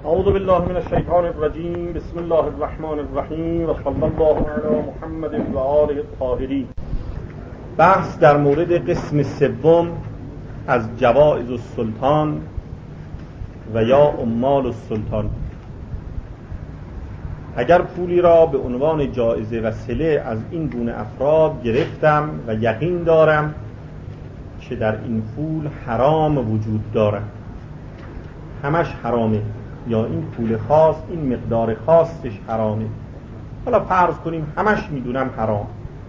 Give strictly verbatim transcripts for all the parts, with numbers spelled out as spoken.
اعوذ بالله من الشیطان الرجیم. بسم الله الرحمن الرحیم و صلی الله علی محمد و آله الطاهرین. بحث در مورد قسم سوم از جوائز السلطان و یا عمال السلطان. اگر پولی را به عنوان جایزه و صله از این گونه افراد گرفتم و یقین دارم که در این پول حرام وجود دارد، همش حرامه، یا این پول خاص، این مقدار خاصش حرامه، حالا فرض کنیم همش میدونم حرام،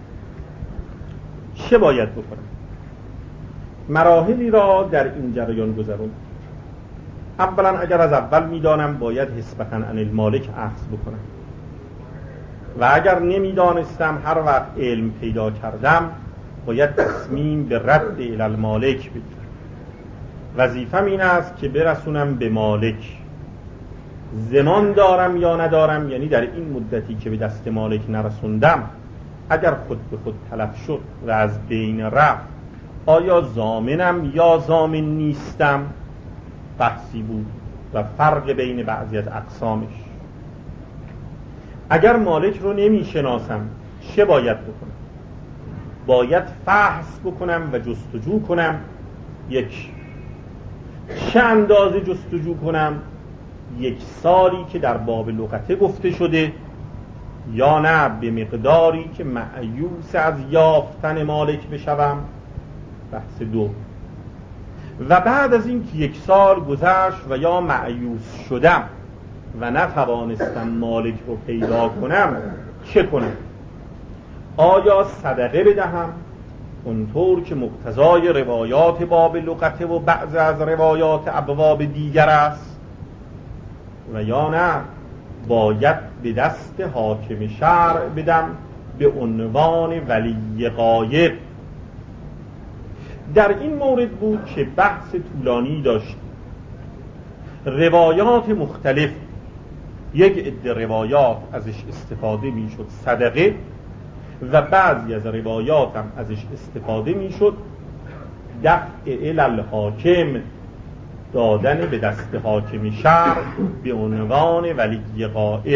چه باید بکنم؟ مراحلی را در این جریان گذرون. اولا اگر از اول میدانم باید نسبتاً عن المالک اخذ بکنم، و اگر نمیدانستم هر وقت علم پیدا کردم باید تصمیم به رد الی المالک بگیرم. وظیفم این است که برسونم به مالک. زمان دارم یا ندارم، یعنی در این مدتی که به دست مالک نرسوندم اگر خود به خود تلف شد و از بین رفت، آیا ضامنم یا ضامن نیستم؟ بحثی بود و فرق بین بعضی از اقسامش. اگر مالک رو نمی شناسم چه باید بکنم؟ باید فحص بکنم و جستجو کنم. یک، چه اندازه جستجو کنم؟ یک سالی که در باب لغته گفته شده، یا نه به مقداری که مأیوس از یافتن مالک بشوم؟ بحث دو. و بعد از این که یک سال گذشت و یا مأیوس شدم و نتوانستم مالک رو پیدا کنم چه کنم؟ آیا صدقه بدهم اونطور که مقتضای روایات باب لغته و بعض از روایات ابواب دیگر است، و یا نه باید به دست حاکم شرع بدم به عنوان ولی غایب؟ در این مورد بود که بحث طولانی داشت، روایات مختلف. یک عده روایات ازش استفاده می شد صدقه، و بعضی از روایات هم ازش استفاده می شد دفع الی الحاکم، دادن به دست حاکم شرع به عنوان ولی غائب.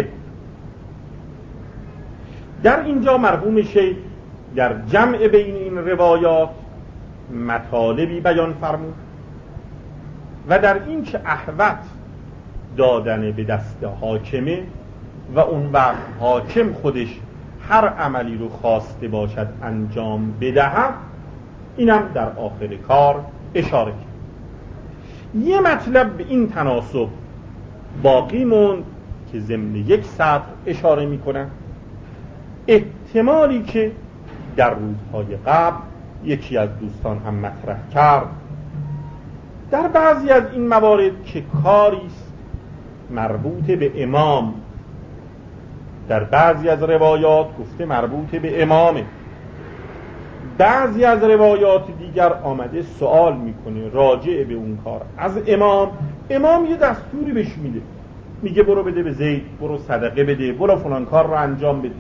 در اینجا مرحوم شیخ در جمع بین این روایات مطالبی بیان فرمود و در این که احوط دادن به دست حاکمه و اون وقت حاکم خودش هر عملی رو خواسته باشد انجام بدهد، اینم در آخر کار اشاره کرد. یه مطلب به این تناسب باقی موند که ضمن یک سطر اشاره میکنم. احتمالی که در روزهای قبل یکی از دوستان هم مطرح کرد، در بعضی از این موارد که کاری است مربوط به امام، در بعضی از روایات گفته مربوط به امامه، بعضی از روایات دیگر آمده سوال میکنه راجع به اون کار از امام. امام یه دستوری بهش میده، میگه برو بده به زید، برو صدقه بده، برو فلان کار رو انجام بده.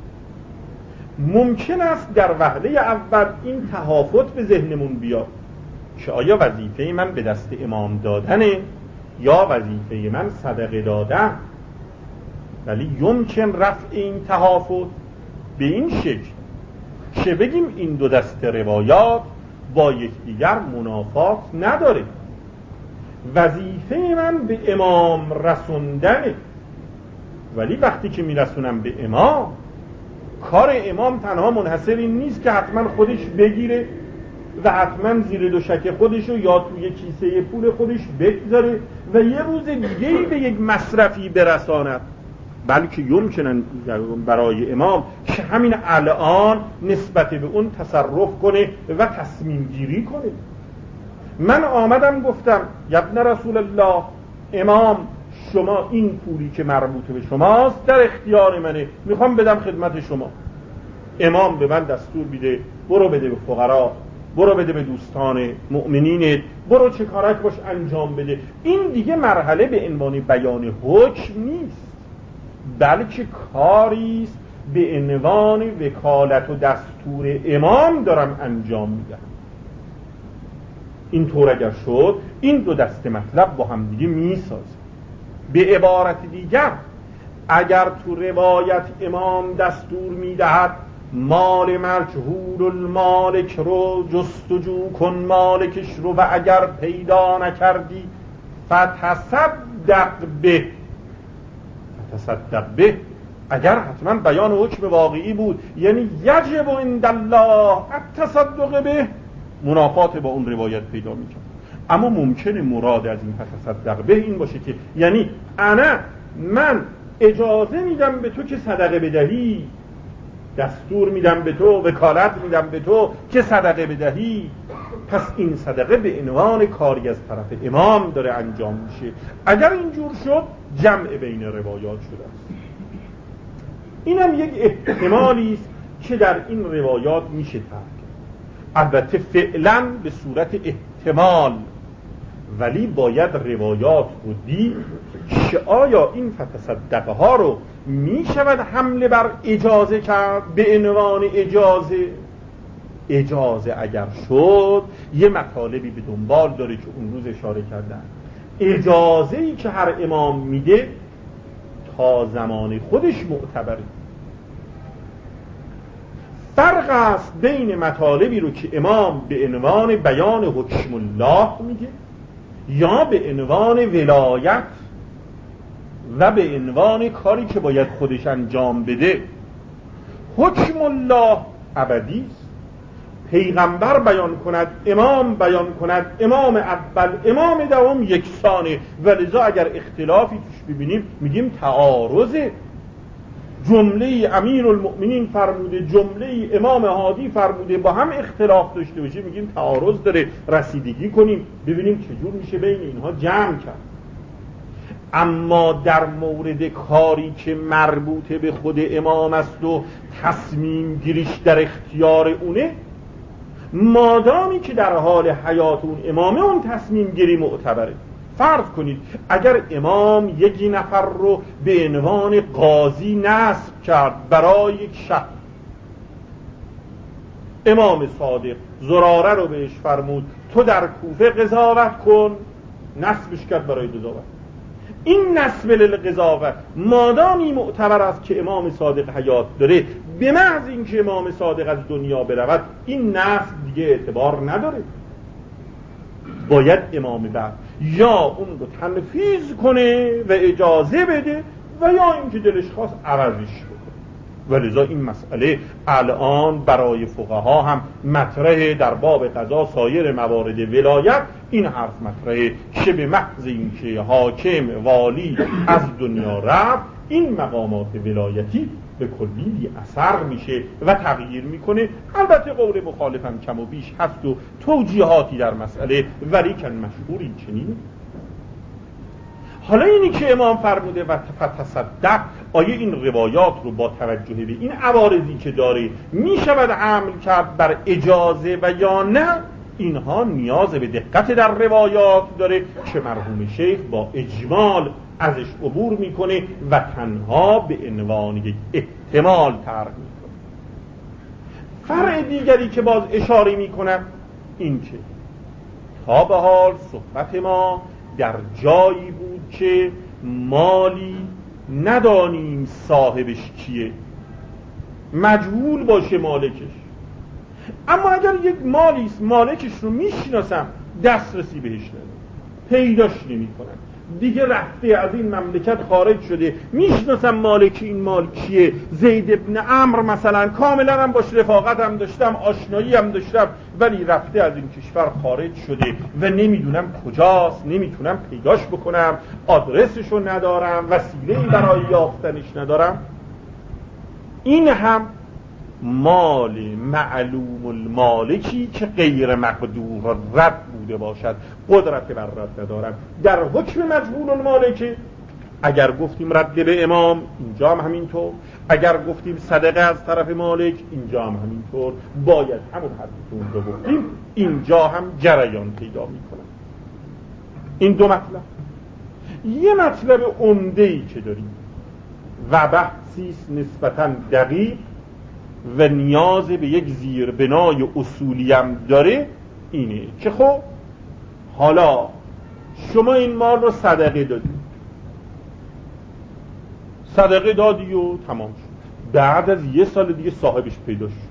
ممکن است در وهله اول این تهافت به ذهنمون بیاد که آیا وظیفه من به دست امام دادنه یا وظیفه من صدقه دادن؟ ولی یمکن رفع این تهافت به این شکل که بگیم این دو دست روایات با یکدیگر منافات نداره. وظیفه من به امام رسوندنه، ولی وقتی که میرسونم به امام، کار امام تنها منحصر این نیست که حتما خودش بگیره و حتما زیر دوشک خودشو یا توی کیسه پول خودش بگذاره و یه روز دیگه‌ای به یک مصرفی برساند، بلکه یمکنن برای امام که همین الان نسبت به اون تصرف کنه و تصمیم گیری کنه. من آمدم گفتم ابن رسول الله، امام شما این پولی که مربوط به شماست در اختیار منه، میخوام بدم خدمت شما. امام به من دستور میده برو بده به فقرا، برو بده به دوستان مؤمنینت، برو چه کارک باش انجام بده. این دیگه مرحله به عنوان بیان حکم نیست، بلکه کاریست به عنوان وکالت و دستور امام دارم انجام میدم. این طور اگر شد این دو دسته مطلب با هم دیگه میسازه. به عبارت دیگر اگر تو روایت امام دستور میدهد مال مجهول المالک رو جستجو کن مالکش رو و اگر پیدا نکردی فتصدق به فتصدق به اگر حتما بیان حکم واقعی بود یعنی یجب عند الله التصدق به منافات با اون روایت پیدا میکنه. اما ممکنه مراد از این فتصدق به این باشه که یعنی انا من اجازه میدم به تو که صدقه بدهی، دستور میدم به تو، وکالت میدم به تو که صدقه بدهی، پس این صدقه به عنوان کاری از طرف امام داره انجام میشه. اگر اینجور شد جمع بین روایات شده است. اینم یک احتمالی است که در این روایات میشه ترک، البته فعلا به صورت احتمال، ولی باید روایات رو دید که آیا این فتصدقه ها رو می شود حمله بر اجازه کرد به عنوان اجازه. اجازه اگر شد یه مطالبی به دنبال داره که اون روز اشاره کردن. اجازه‌ای که هر امام میده تا زمان خودش معتبره. فرق است بین مطالبی رو که امام به عنوان بیان حکم الله میگه یا به عنوان ولایت و به عنوان کاری که باید خودش انجام بده. حکم الله ابدی است، پیغمبر بیان کند، امام بیان کند، امام اول امام دوم یکسانه، ولذا اگر اختلافی توش ببینیم میگیم تعارضه. جمله امیر المؤمنین فرموده، جمله امام هادی فرموده، با هم اختلاف داشته باشه میگیم تعارض داره، رسیدگی کنیم ببینیم چجور میشه بین اینها جمع کرد. اما در مورد کاری که مربوط به خود امام است و تصمیم گیریش در اختیار اونه، مادامی که در حال حیات اون امامه اون تصمیم گیری معتبره. فرض کنید اگر امام یکی نفر رو به عنوان قاضی نصب کرد برای یک شهر، امام صادق زراره رو بهش فرمود تو در کوفه قضاوت کن، نصبش کرد برای قضاوت. این نصب للقضاوت مادامی معتبر است که امام صادق حیات داره، به محض اینکه امام صادق از دنیا برود این نصب دیگه اعتبار نداره. باید امام بعد یا اون رو تنفیذ کنه و اجازه بده و یا اینکه دلش خواست عوضش بکنه. ولذا این مسئله الان برای فقها هم مطرحه، در باب قضا سایر موارد ولایت این حرف مطرحه که به محض اینکه حاکم والی از دنیا رفت این مقامات ولایتی به کلی اثر میشه و تغییر میکنه. البته قول مخالفم کم و بیش هست و توجیهاتی در مسئله، ولی کن مشهور این چنینه. حالا اینی که امام فرموده و فتصدق، آیا این روایات رو با توجه به این عوارضی که داره میشود عمل کرد بر اجازه و یا نه؟ اینها نیاز به دقت در روایات داره که مرحوم شیخ با اجمال ازش عبور میکنه و تنها به عنوان یک احتمال طرح میکنه. فرع دیگری که باز اشاره میکنه این که تا به حال صحبت ما در جایی بود که مالی ندانیم صاحبش کیه، مجهول باشه مالکش، اما اگر یک مالی است مالکش رو میشناسم دسترسی بهش ندارم، پیداش نمی کنم، دیگه رفته از این مملکت خارج شده، میشناسم مالک این مال کیه، زید ابن عمرو مثلا، کاملا هم باش رفاقت هم داشتم، آشنایی هم داشتم، ولی رفته از این کشور خارج شده و نمیدونم کجاست، نمیتونم پیداش بکنم، آدرسشو ندارم، وسیله‌ای برای یافتنش ندارم. این هم مال معلوم المالکی که غیر مقدور رد بوده باشد، قدرت بر رد ندارم. در حکم مجهول المالکی اگر گفتیم رد به امام اینجا هم همینطور، اگر گفتیم صدقه از طرف مالک اینجا هم همینطور، باید همون حدیثون رو گفتیم اینجا هم جریان پیدا میکنه. این دو مطلب. یه مطلب عمده‌ای که داریم و بحثیست نسبتاً دقیق و نیاز به یک زیربنای اصولی هم داره، اینه که خب حالا شما این مال رو صدقه دادید، صدقه دادی و تمام شد. بعد از یه سال دیگه صاحبش پیدا شد،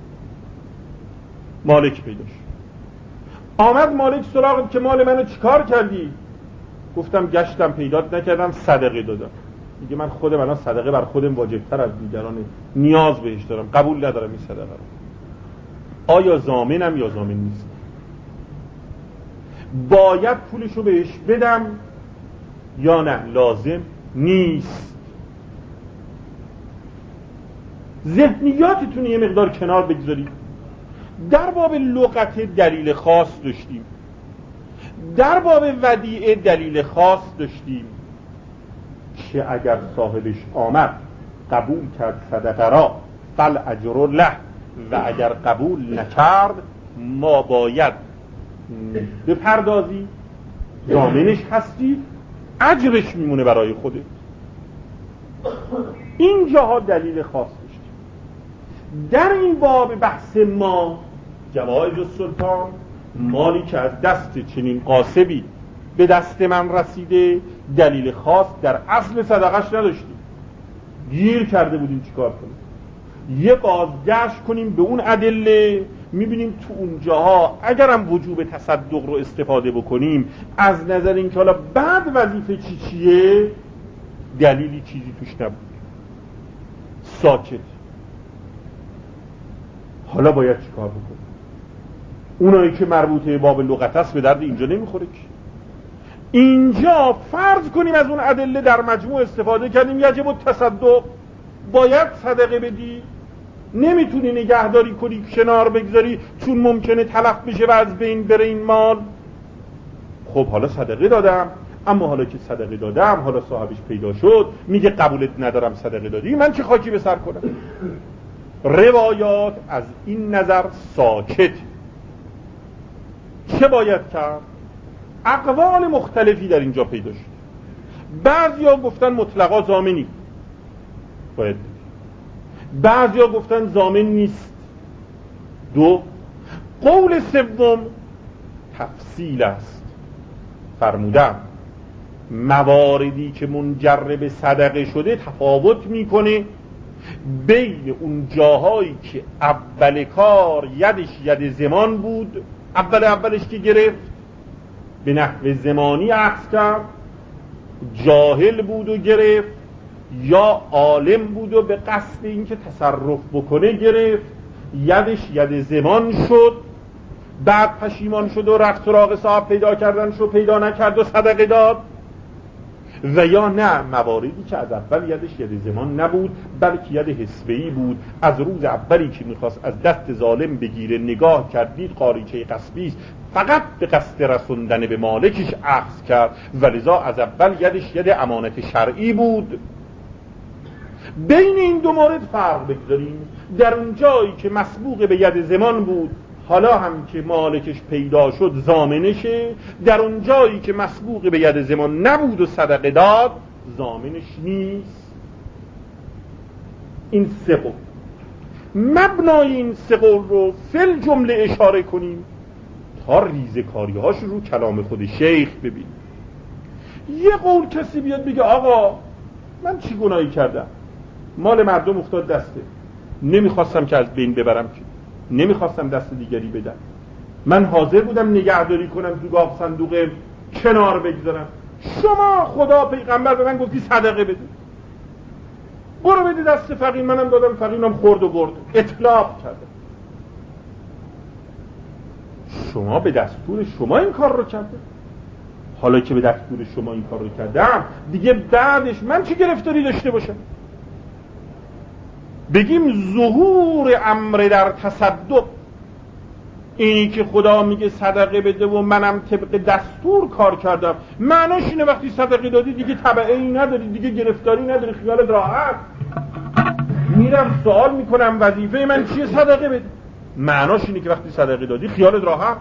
مالک پیدا شد. آمد مالک سراغت که مال منو چیکار کردی؟ گفتم گشتم پیدات نکردم، صدقه دادم. میگه من خودم الان صدقه بر خودم واجبتر از دیگرانه، نیاز بهش دارم، قبول ندارم این صدقه رو. آیا ضامنم یا ضامن نیست؟ باید پولشو بهش بدم یا نه لازم نیست؟ ذهنیاتتون یه مقدار کنار بگذارید. در باب لغت دلیل خاص داشتیم، در باب ودیعه دلیل خاص داشتیم که اگر صاحبش آمد قبول کرد صدقه را فالاجر له، و اگر قبول نکرد ما باید بپردازی، ضامنش هستی، اجرش میمونه برای خودت. اینجاها دلیل خاص داشتیم. در این باب بحث ما جوایز السلطان، مالی که از دست چنین قاسبی به دست من رسیده، دلیل خاص در اصل صدقش نداشتیم، گیر کرده بودیم چیکار کنیم؟ یه بازگشت کنیم به اون ادله، میبینیم تو اون جاها اگرم وجوب تصدق رو استفاده بکنیم از نظر این که حالا بعد وظیفه چی چیه، دلیلی چیزی توش نبود، ساکت. حالا باید چیکار بکنیم؟ اونایی که مربوطه باب لغت است به درد اینجا نمیخوره که. اینجا فرض کنیم از اون ادله در مجموع استفاده کردیم، یجب التصدق، باید صدقه بدی، نمیتونی نگهداری کنی کنار بگذاری چون ممکنه تلف بشه و از بین بره این مال. خب حالا صدقه دادم، اما حالا که صدقه دادم حالا صاحبش پیدا شد، میگه قبولت ندارم صدقه دادی، من چه خاکی به سر کنم؟ روایات از این نظر ساکت. چه باید کرد؟ اقوال مختلفی در اینجا پیدا شد. بعضیا گفتن مطلقا ضامنی باید، بعضیا گفتن ضامن نیست. دو قول سوم تفصیل است، فرمودم مواردی که منجر به صدقه شده تفاوت میکنه بین اون جاهایی که اول کار یدش ید زمان بود، اول اولش که گرفت به نحو زمانی اخذ کرد، جاهل بود و گرفت، یا عالم بود و به قصد اینکه تصرف بکنه گرفت، یدش ید زمان شد، بعد پشیمان شد و رفت سراغ صاحب پیدا کردن شو پیدا نکرد و صدقه داد. و یا نه مواردی که از اول یدش ید زمان نبود بلکه ید حسبه‌ای بود، از روز اولی که میخواست از دست ظالم بگیره نگاه کردید قاریچه قصبی است، فقط به قصد رسوندن به مالکش اخذ کرد و لذا از اول یدش ید امانت شرعی بود. بین این دو مورد فرق بگذاریم. در اون جایی که مسبوق به ید زمان بود حالا هم که مالکش پیدا شد ضامنشه، در اون جایی که مسبوق به ید زمان نبود و صدقه داد ضامنش نیست. این سه قول، مبنای این سه قول رو فل جمله اشاره کنیم تا ریزکاری هاش رو کلام خود شیخ ببینیم. یه قول کسی بیاد بگه آقا من چی گناهی کردم، مال مردم افتاد دسته، نمیخواستم که از بین ببرم، که نمیخواستم دست دیگری بدم، من حاضر بودم نگهداری کنم تو گاف صندوق کنار بگذارم، شما خدا پیغمبر به من گفتی صدقه بده، برو بده دست فقیر، منم دادم فقیرم خورد و برد، اطلاق کردم. شما به دستور شما این کار رو کردم، حالا که به دستور شما این کار رو کردم دیگه بعدش من چه گرفتاری داشته باشم؟ بگیم ظهور امر در تصدق، اینی که خدا میگه صدقه بده و منم طبق دستور کار کردم، معناش اینه وقتی صدقه دادی دیگه تبعی نداری، دیگه گرفتاری نداری، خیالت راحت، میرم سوال میکنم وظیفه من چیه، صدقه بده. معناش اینه که وقتی صدقه دادی خیالت راحت.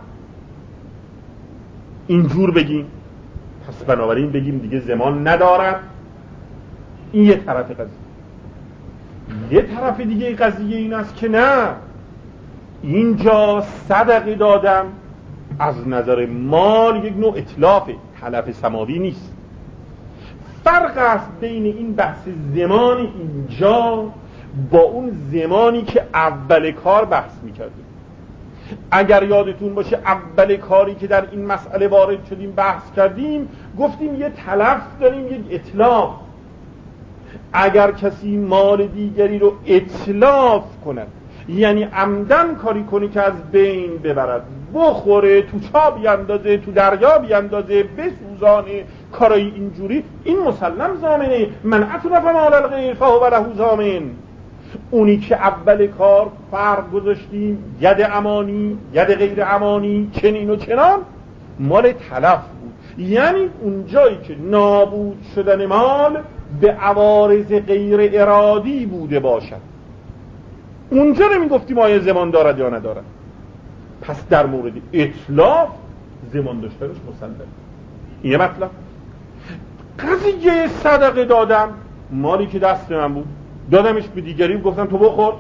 اینجور بگیم، پس بنابراین بگیم دیگه زمان ندارد. این یه طرف قضیه. یه طرف دیگه قضیه این است که نه، اینجا صدقه دادم از نظر مال یک نوع اتلافه، تلف سماوی نیست، فرق است بین این بحث زمان اینجا با اون زمانی که اول کار بحث میکردیم. اگر یادتون باشه اول کاری که در این مسئله وارد شدیم بحث کردیم، گفتیم یه تلف داریم، یه اتلاف. اگر کسی مال دیگری رو اتلاف کند، یعنی عمدن کاری کنی که از بین ببرد، بخوره، تو چا بیندازه، تو دریا بیندازه، بسوزانه، کارای اینجوری، این مسلم ضامنه. من اتلف مال الغیر فهو له ضامن. اونی که اول کار فرق گذاشتیم، ید امانی، ید غیر امانی، چنین و چنان، مال تلف بود. یعنی اون جایی که نابود شدن مال به عوارض غیر ارادی بوده باشد، اونجا نمی گفتیم آیا زمان دارد یا ندارد. پس در مورد اتلاف زمان داشتنش مسلمه. این یه مطلب. قضیه صدقه دادم، مالی که دست من بود دادمش به دیگری، گفتم تو بخور،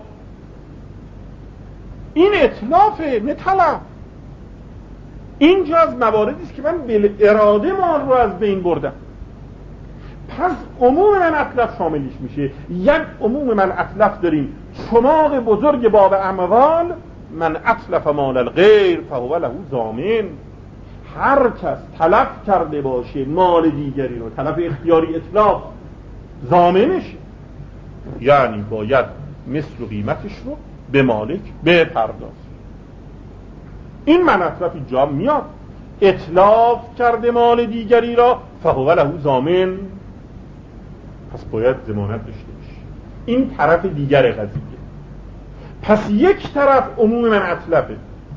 این اتلافه، نه طلب. اینجا از مواردی است که من به اراده مال رو از بین بردم. پس عموم من اتلف شاملش میشه. یک عموم من اتلف داریم، چماق بزرگ باب اموال، من اتلف مال الغیر فهو له ضامن. هر کس تلف کرده باشه مال دیگری رو، تلف اختیاری اتلاف، ضامنش، یعنی باید مثل قیمتش رو به مالک بپرداز. این من اتلف اینجا میاد، اتلاف کرده مال دیگری را فهو له ضامن، پس باید ضمانت داشته باشه. این طرف دیگر قضیه. پس یک طرف عموم من اتلفه،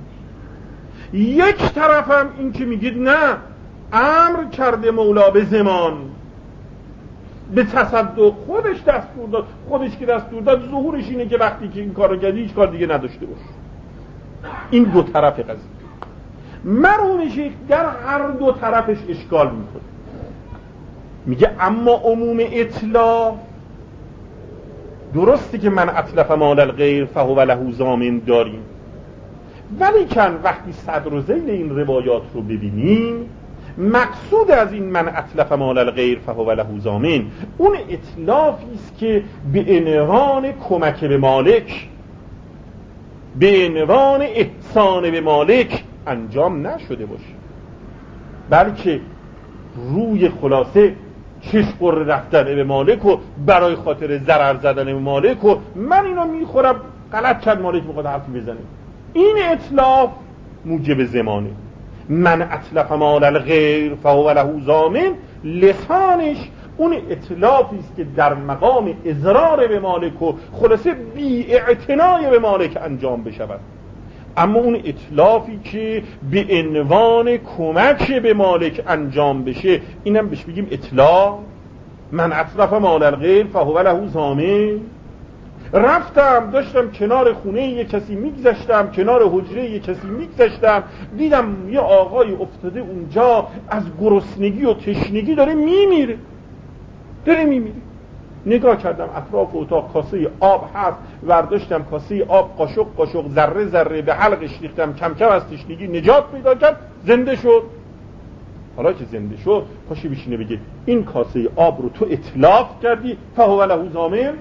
یک طرف هم این که میگید نه، امر کرده مولا به زمان، به تصدق، خودش دستور داد. خودش که دستور داد ظهورش اینه که وقتی که این کارو کردی هیچ کار دیگه نداشته باش. این دو طرف قضیه. مرحوم شیخ در هر دو طرفش اشکال میکنه. میگه اما عموم اطلاع درسته که من اتلف مال الغیر فهو له ضامن داریم، ولی کن وقتی صدر و ذیل این روایات رو ببینیم، مقصود از این من اتلف مال الغیر فهو له ضامن اون اتلافی است که به عنوان کمک به مالک، به عنوان احسان به مالک انجام نشده باشه، بلکه روی خلاصه چشم قره رفتن به مالک و برای خاطر ضرر زدن به مالک و من اینو میخورم غلط چند مالک میخواد حرفی بزنه، این اتلاف موجب زمانه. من اتلف مال الغیر فهو له ضامن، لسانش اون اتلافی است که در مقام اضرار به مالک و خلاصه بی اعتنای به مالک انجام بشود. اما اون اتلافی که به عنوان کمک به مالک انجام بشه، اینم بهش بگیم اتلاف. من اتلف مال الغیر فهو له ضامن. رفتم داشتم کنار خونه یه کسی میگذشتم، کنار حجره یه کسی میگذشتم، دیدم یه آقای افتاده اونجا از گرسنگی و تشنگی داره میمیره، داره میمیره. نگاه کردم اطراف اتاق کاسه آب هست، ورداشتم کاسه آب قاشق قاشق ذره ذره به حلقش ریختم، کم کم از تشنگی نجات پیدا کرد، زنده شد. حالا که زنده شد پاشی بشینه بگه این کاسه آب رو تو اتلاف کردی فهو له ضامن.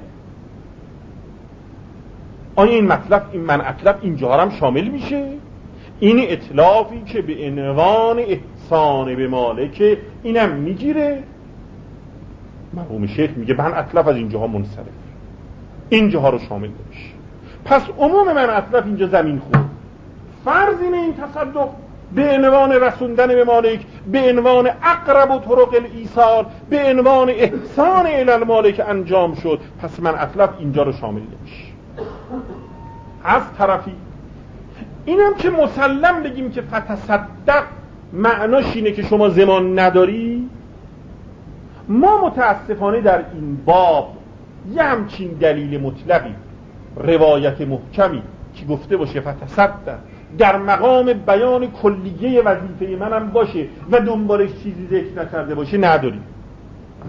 آیا این مطلب، این من اتلف اینجا هم شامل میشه؟ این اتلافی که به عنوان احسان به مالک اینم میگیره؟ مرحوم شیخ میگه من اتلف از اینجاها منصرف، اینجاها رو شامل نمیشه. پس عموم من اتلف اینجا زمین خورد. فرض اینه این تصدق به عنوان رسوندن به مالک، به عنوان اقرب و طرق الایصال، به عنوان احسان الی المالک انجام شد، پس من اتلف اینجا رو شامل نمیشه. از طرفی اینم که مسلم بگیم که فتصدق معناش اینه که شما زمان نداری، ما متاسفانه در این باب یه همچین دلیل مطلقی، روایت محکمی که گفته باشه فتصدق در مقام بیان کلیه وظیفه منم باشه و دنبالش چیزی ذکر نکرده باشه نداریم.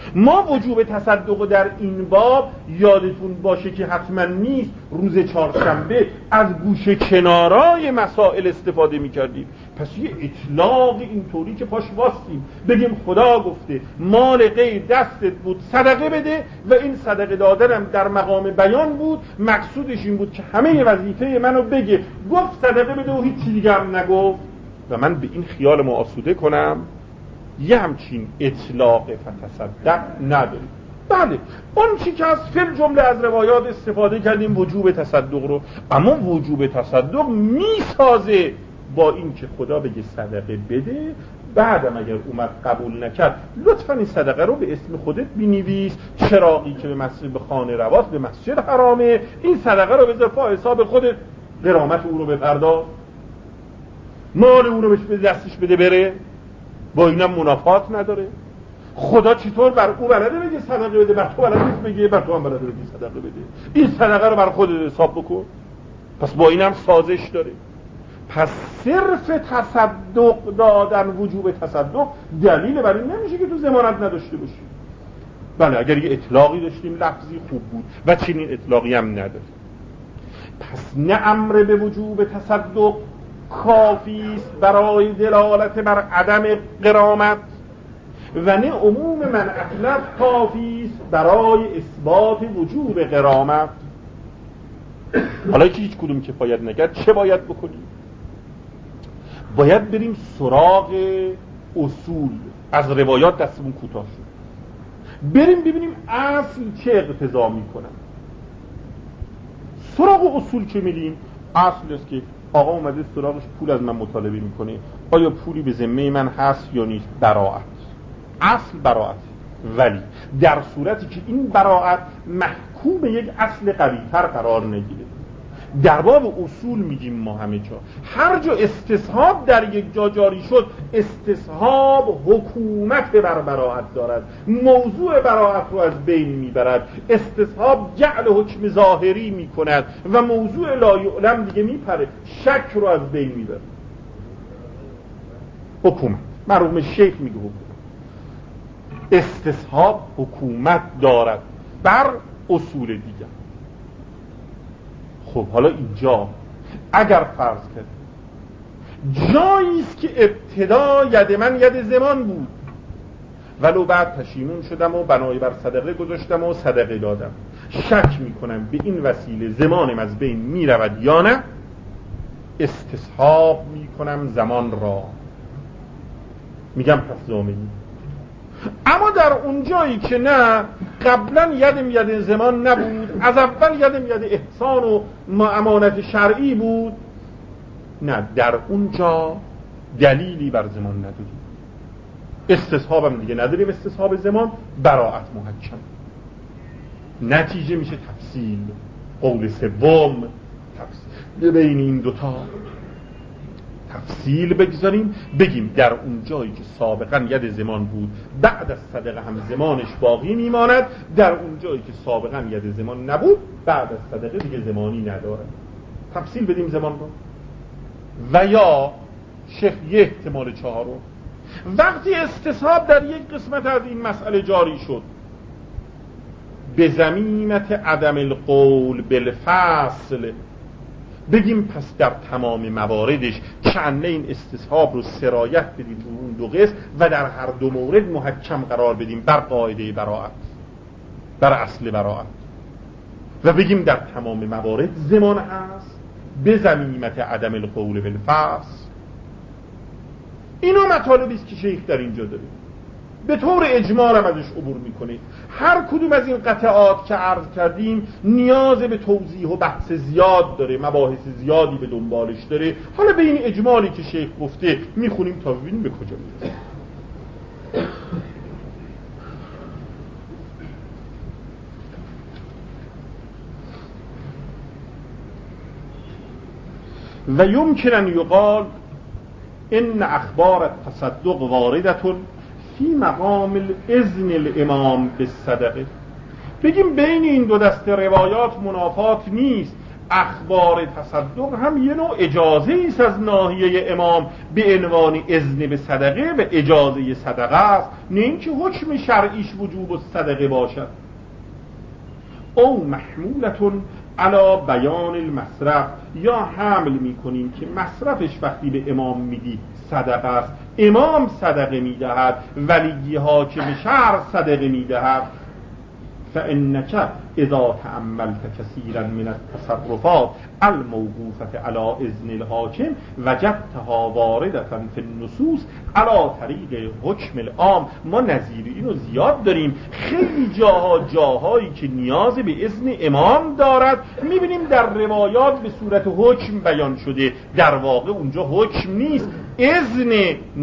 ما وجوب تصدق در این باب یادتون باشه که حتما نیست روز چهارشنبه از گوشه کنارای مسائل استفاده می‌کردیم. پس یه اطلاق اینطوری که پاش واستیم بگیم خدا گفته مال غیر دستت بود صدقه بده و این صدقه دادنم در مقام بیان بود، مقصودش این بود که همه وظیفه منو بگه، گفت صدقه بده و هیچ چیزی دیگه هم نگفت و من به این خیال ما آسوده کنم یه همچین اطلاق فتصدق نداریم. بله اون چی که از فل جمله از روایات استفاده کردیم وجوب تصدق رو، اما وجوب تصدق میسازه با این که خدا بگه صدقه بده، بعدم اگر اومد قبول نکرد لطفا این صدقه رو به اسم خودت بنویس، چراغی که به مسجد به خانه رواست به مسجد حرامه، این صدقه رو بذار پا حساب خودت، غرامت او رو بپرداز، مال او رو به دستش بده بره، با اینم منافات نداره. خدا چطور بر او بلده بگه صدقه بده، بر تو بلده نیست بگه، بر تو هم بلده بگه صدقه بده، این صدقه رو بر خودت حساب بکن. پس با اینم سازش داره. پس صرف تصدق دادن، وجوب تصدق دلیل بر این نمیشه که تو ضمانت نداشته باشی. بله اگر یه اطلاقی داشتیم لفظی خوب بود و چنین اطلاقی هم نداریم. پس نه امر به وجوب تصدق کافی است برای دلالت بر عدم غرامت و نه عموم من اطلق کافی است برای اثبات وجوب غرامت. حالا که هیچ کدوم کفایت نکرد چه باید بکنیم؟ باید بریم سراغ اصول. از روایات دستمون کوتاه شد، بریم ببینیم اصل چه اقتضا میکنه. سراغ اصول که میریم اصل است که آقا اومده سراغش پول از من مطالبه میکنه، آیا پولی به ذمه من هست یا نیست؟ براعت، اصل براعت. ولی در صورتی که این براعت محکوم یک اصل قوی‌تر قرار نگیره، در باب اصول میگیم ما همه جا هر جا استصحاب در یک جا جاری شد، استصحاب حکومت بر براعت دارد، موضوع براعت رو از بین میبرد. استصحاب جعل حکم ظاهری میکند و موضوع لا یعلم دیگه میپره، شک رو از بین میبرد. حکومت، مرحوم شیخ میگه حکومت، استصحاب حکومت دارد بر اصول دیگر. خب حالا اینجا اگر فرض کرد جایی است که ابتدا ید من ید زمان بود ولو بعد پشیمون شدم و بنای بر صدقه گذاشتم و صدقه دادم، شک میکنم به این وسیله زمانم از بین میرود یا نه، استصحاب میکنم زمان را، میگم پس زامنی. اما در اون جایی که نه قبلا یدم ید زمان نبود، از اول یدم ید احسان و امانت شرعی بود، نه در اونجا دلیلی بر زمان نداریم، استصحابم دیگه نداریم، استصحاب زمان، براعت محکم. نتیجه میشه تفصیل. قول سوم تفصیل بین این دوتا تفصیل بگذاریم، بگیم در اون جایی که سابقا ید زمان بود بعد از صدقه هم زمانش باقی میماند، در اون جایی که سابقا ید زمان نبود بعد از صدقه دیگه زمانی نداره. تفصیل بدیم زمان رو. و یا شیخ یه احتمال چهارم، وقتی استصحاب در یک قسمت از این مسئله جاری شد به ضمینت عدم القول بالفصل، بگیم پس در تمام مواردش چنه این استصحاب رو سرایت بدیم تو اون دو قسم و در هر دو مورد محکم قرار بدیم بر قاعده براعت، بر اصل براعت، و بگیم در تمام موارد زمان هست به ضمینت عدم القول بالفصل. اینا مطالبی است که شیخ در اینجا داره، به طور اجمال هم ازش عبور میکنه. هر کدوم از این قطعات که عرض کردیم نیاز به توضیح و بحث زیاد داره، مباحث زیادی به دنبالش داره. حالا به این اجمالی که شیخ گفته میخونیم تا ببینیم به کجا میرسه. و یمکن ان یقال ان اخبار التصدق واردتون فی مقام الاذن الامام بالصدقه. بگیم بین این دو دسته روایات منافات نیست، اخبار تصدق هم یه نوع اجازه ایست از ناحیه امام به عنوان اذن به صدقه و اجازه صدقه است، نه اینکه حکم شرعیش وجوب الصدقه باشد. او محمولتون علا بیان المصرف، یا حمل میکنیم که مصرفش وقتی به امام میگی صدقه است، امام صدقه میدهد، ولی حاکم شهر صدقه میدهد. فإنك اذا تأملت كثيرا من التصرفات الموقوفة على اذن الحاكم وجدتها واردة في النصوص على طریق حکم العام. ما نظیر اینو زیاد داریم، خیلی جاها جاهایی که نیاز به اذن امام دارد میبینیم در روایات به صورت حکم بیان شده، در واقع اونجا حکم نیست، اذن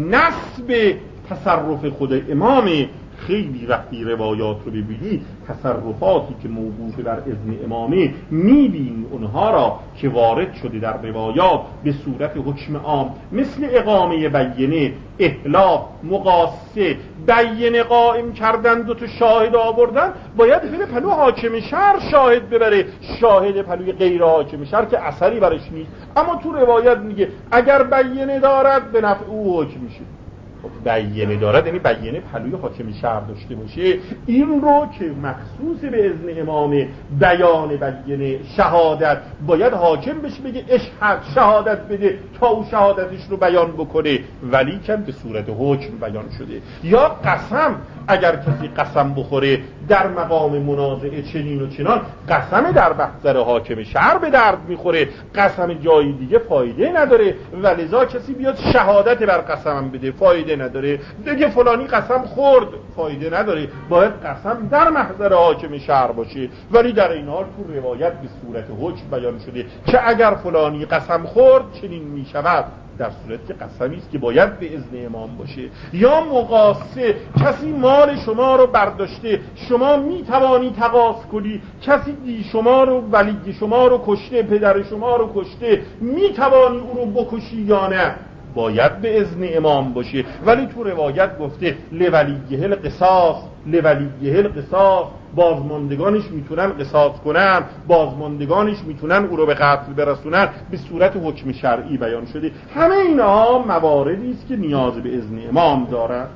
نسب تصرف خود امامه. خیلی وقتی روایات رو ببینی، تصرفاتی که موقوف بر اذن امامه، میبین اونها را که وارد شده در روایات به صورت حکم عام، مثل اقامه بینه، احلاف، مقاصه، بینه قائم کردن، دو تا شاهد آوردن، باید بره پلو حاکم شهر شاهد ببره، شاهد پلوی غیر حاکم شهر که اثری برش نیست. اما تو روایت میگه اگر بینه دارد به نفع او حکم میشه. بینه دارد یعنی بینه پلوی حاکم شهر داشته باشه. این رو که مخصوص به اذن امامه، بیان بینه، شهادت، باید حاکم بشه بگه اشهد، شهادت بده تا او شهادتش رو بیان بکنه، ولی کن به صورت حکم بیان شده. یا قسم، اگر کسی قسم بخوره در مقام منازعه چنین و چنان، قسم در محضر حاکم شهر به درد میخوره، قسم جای دیگه فایده نداره، ولذا کسی بیاد شهادت بر قسم بده فایده نداره، دیگه فلانی قسم خورد فایده نداره، باید قسم در محضر حاکم شهر باشه. ولی در این حال تو روایت به صورت حکم بیان شده که اگر فلانی قسم خورد چنین میشود، در صورت که قسمی است که باید به اذن امام باشه. یا مقاصه، کسی مال شما رو برداشته، شما میتوانی تقاص کنی، کسی دی شما رو، ولی شما رو کشته، پدر شما رو کشته، میتوانی او رو بکشی یا نه، باید به اذن امام باشه. ولی تو روایت گفته لولیه القصاص، لولیه القصاص، بازماندگانش میتونن قصاص کنن، بازماندگانش میتونن او رو به قتل برسونن، به صورت حکم شرعی بیان شده. همه اینها مواردی است که نیاز به اذن امام دارد.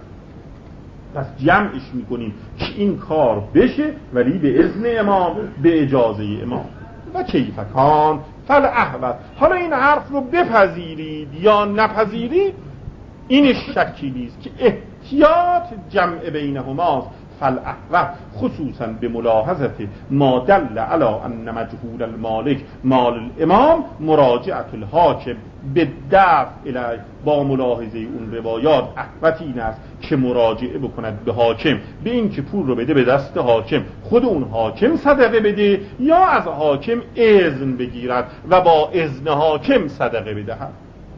پس جمعش میکنیم که این کار بشه ولی به اذن امام، به اجازه امام. و کیفکان فل احوت. حالا این حرف رو بپذیرید یا نپذیرید، این شکی نیست که احتیاط جمع بینهماست. فالاحوط خصوصا به ملاحظه ما دل علی ان مجهول المالک مال الامام مراجعت الحاکم به دفع الی، با ملاحظه اون روایات احوط این است که مراجعه بکند به حاکم، به این که پول رو بده به دست حاکم، خود اون حاکم صدقه بده یا از حاکم اذن بگیرد و با اذن حاکم صدقه بدهد.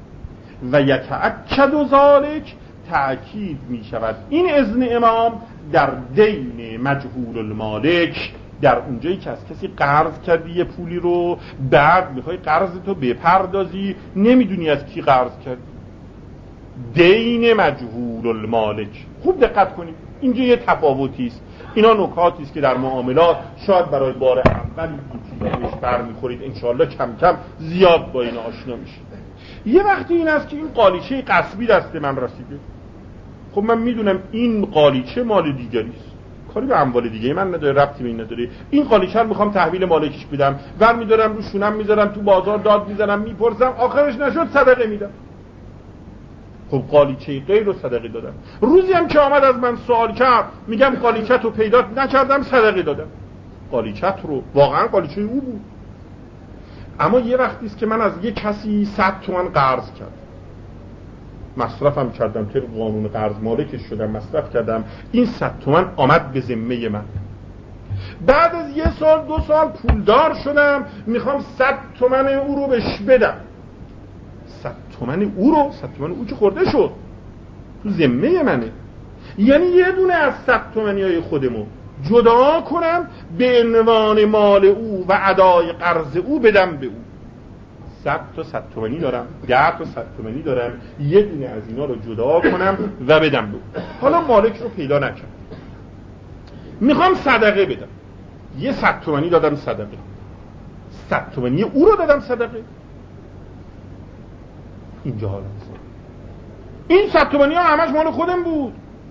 و یتأکد ذالک، تأکید می شود این اذن امام در دین مجهول المالک، در اونجایی که از کسی قرض کردی یه پولی رو، بعد میخوای قرض تو بپردازی، نمیدونی از کی قرض کردی، دین مجهول المالک. خوب دقت کنید، اینجا یه تفاوتی است. اینا نکاتی است که در معاملات شاید برای بار اولی این چیزا بهش برمیخورید، انشاءالله کم کم زیاد با این آشنا میشید. یه وقتی این است که این قالیچه قصبی دست من رسیده، خب من میدونم این قالیچه مال دیگری است، کاری به اموال دیگه من نداره، ربطی به این نداره، این قالیچه رو میخوام تحویل مالکش بدم، ور میدارم رو شونم میذارم تو بازار داد میزنم میپرسم، آخرش نشد صدقه میدم. خب قالیچه غیر رو صدقه دادم. روزی هم که آمد از من سوال کرد، میگم قالیچه رو پیدا نکردم صدقه دادم. قالیچه رو واقعا قالیچه او بود. اما یه وقتی است که من از یه کسی صد تومن قرض کردم، مصرفم کردم، طبق قانون قرض مالکش شدم، مصرف کردم، این صد تومن آمد به ذمه من. بعد از یه سال دو سال پولدار شدم، میخوام صد تومن او رو بهش بدم. صد تومن او رو، صد تومن او که خورده شد، تو ذمه منه. یعنی یه دونه از صد تومنی های خودمو جدا کنم به عنوان مال او و ادای قرض او بدم به او. صد تا صد تومنی دارم، ده تا صد تومنی دارم، یه دونه از اینا رو جدا کنم و بدم به او. حالا مالک رو پیدا نکردم، میخوام صدقه بدم، یه صد تومنی دادم صدقه، صد تومانی او رو دادم صدقه. اینجا حالا این صد تومانی ها همش مال خودم بود.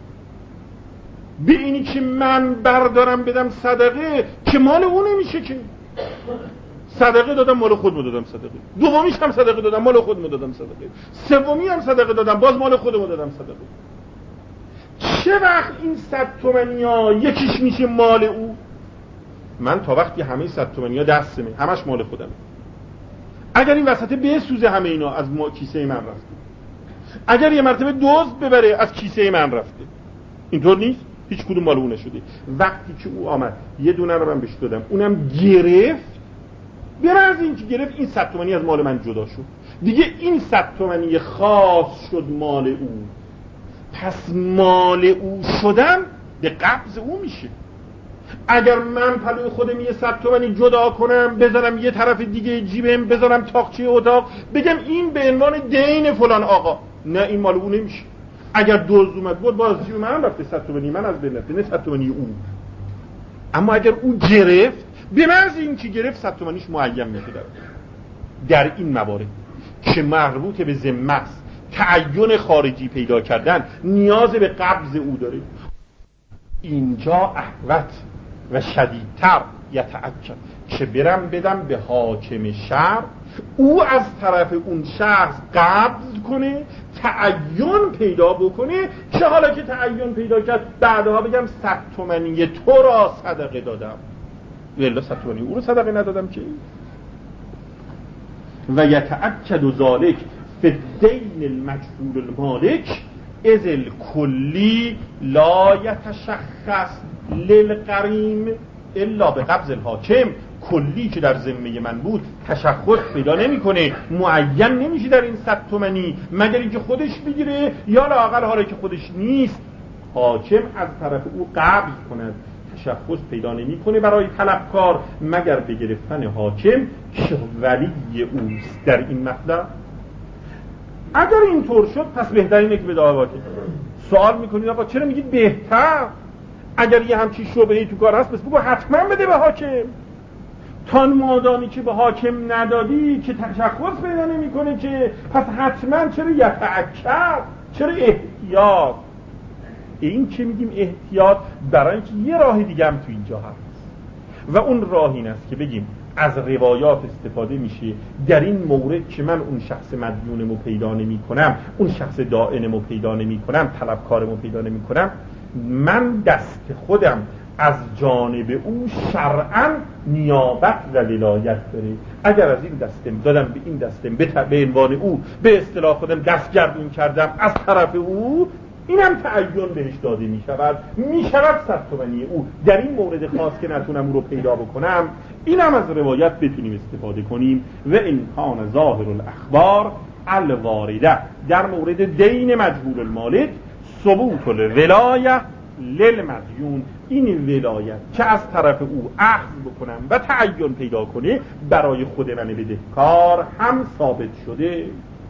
به اینی که من بردارم بدم صدقه که مال او نمیشه که. صدقه دادم مال خودمو دادم صدقه، دومیش هم صدقه دادم مال خودمو دادم صدقه، سومی هم صدقه دادم باز مال خودمو دادم صدقه. چه وقت این صد تومانی ها یکیش میشه مال او؟ من تا وقتی همه صد تومانی ها دستمه، همش مال خودمه. اگر این وسط بسوزه همه اینا از ما کیسه من رفته، اگر یه مرتبه دزد ببره از کیسه من رفته. اینطور نیست، هیچ کدوم مال اون نشده. وقتی که او آمد یه دونه رو من بهش دادم، اونم گرفت، بیاره از این که گرفت این صد تومانی از مال من جدا شد دیگه. این صد تومانی خاص شد مال او. پس مال او شدن به قبض او میشه. اگر من پلوی خودم یه صد تومانی جدا کنم بذارم یه طرف دیگه جیبم، بذارم تاقچه اتاق، بگم این به عنوان دین فلان آقا، نه این مال او نمیشه. اگر دزد اومد بود باز جیب من رفته صد تومانی من از بین رفته، نه صد تومانی او. اما اگر او گرفت، به محض این که گرفت صد تومانیش معین میشه. در این موارد که مربوط به ذمه است، تعین خارجی پیدا کردن نیاز به قبض او داره، اینجا احوط و شدیدتر یتعجب که برم بدم به حاکم شهر، او از طرف اون شخص قبض کنه، تعین پیدا بکنه، که حالا که تعین پیدا کرد بعدها بگم صد تومانی تو را صدقه دادم، ولی صد تومانی او رو صدقه ندادم که. و یتأکد ذالک فی الدین المجهول المالک اذ الکلی لا یتشخص للغریم الا به قبض الحاکم. کلی که در ذمه من بود تشخص پیدا نمیکنه، معین نمیشه در این صد تومانی مگر اینکه خودش بگیره یا لااقل حالا که خودش نیست حاکم از طرف او قبض کند. تشخص پیدا نمیکنه برای طلبکار مگر به گرفتن حاکم که ولی اوست در این مطلب. اگر اینطور شد پس بهترینه که به دعوا کنید. سوال میکنید آقا چرا میگید بهتر؟ اگر یه همچین شبهه‌ای تو کار هست پس بگو حتما بده به حاکم. تا مادامی که به حاکم ندادی که تشخص پیدا نمیکنه که، پس حتما چرا یتأکد، چرا احتیاط. این که میگیم احتیاط برای اینکه یه راه دیگه هم تو اینجا هست و اون راه این است که بگیم از روایات استفاده میشه در این مورد که من اون شخص مدیونمو پیدا نمی کنم، اون شخص دائنمو پیدا نمی کنم، طلبکارمو پیدا نمی کنم، من دست خودم از جانب او شرعاً نیابت و ولایت داره. اگر از این دستم دادم به این دستم به عنوان او به اصطلاح خودم دستگردون کردم از طرف او، اینم تعین بهش داده می شود، می شود صد تومانی او. در این مورد خاص که نتونم او رو پیدا بکنم، اینم از روایت بتونیم استفاده کنیم. و این کان ظاهر الاخبار الوارده در مورد دین مجهول المالک ثبوت الولایه للمدیون، این ولایت که از طرف او اخذ بکنم و تعین پیدا کنه برای خود من بدهکار هم ثابت شده.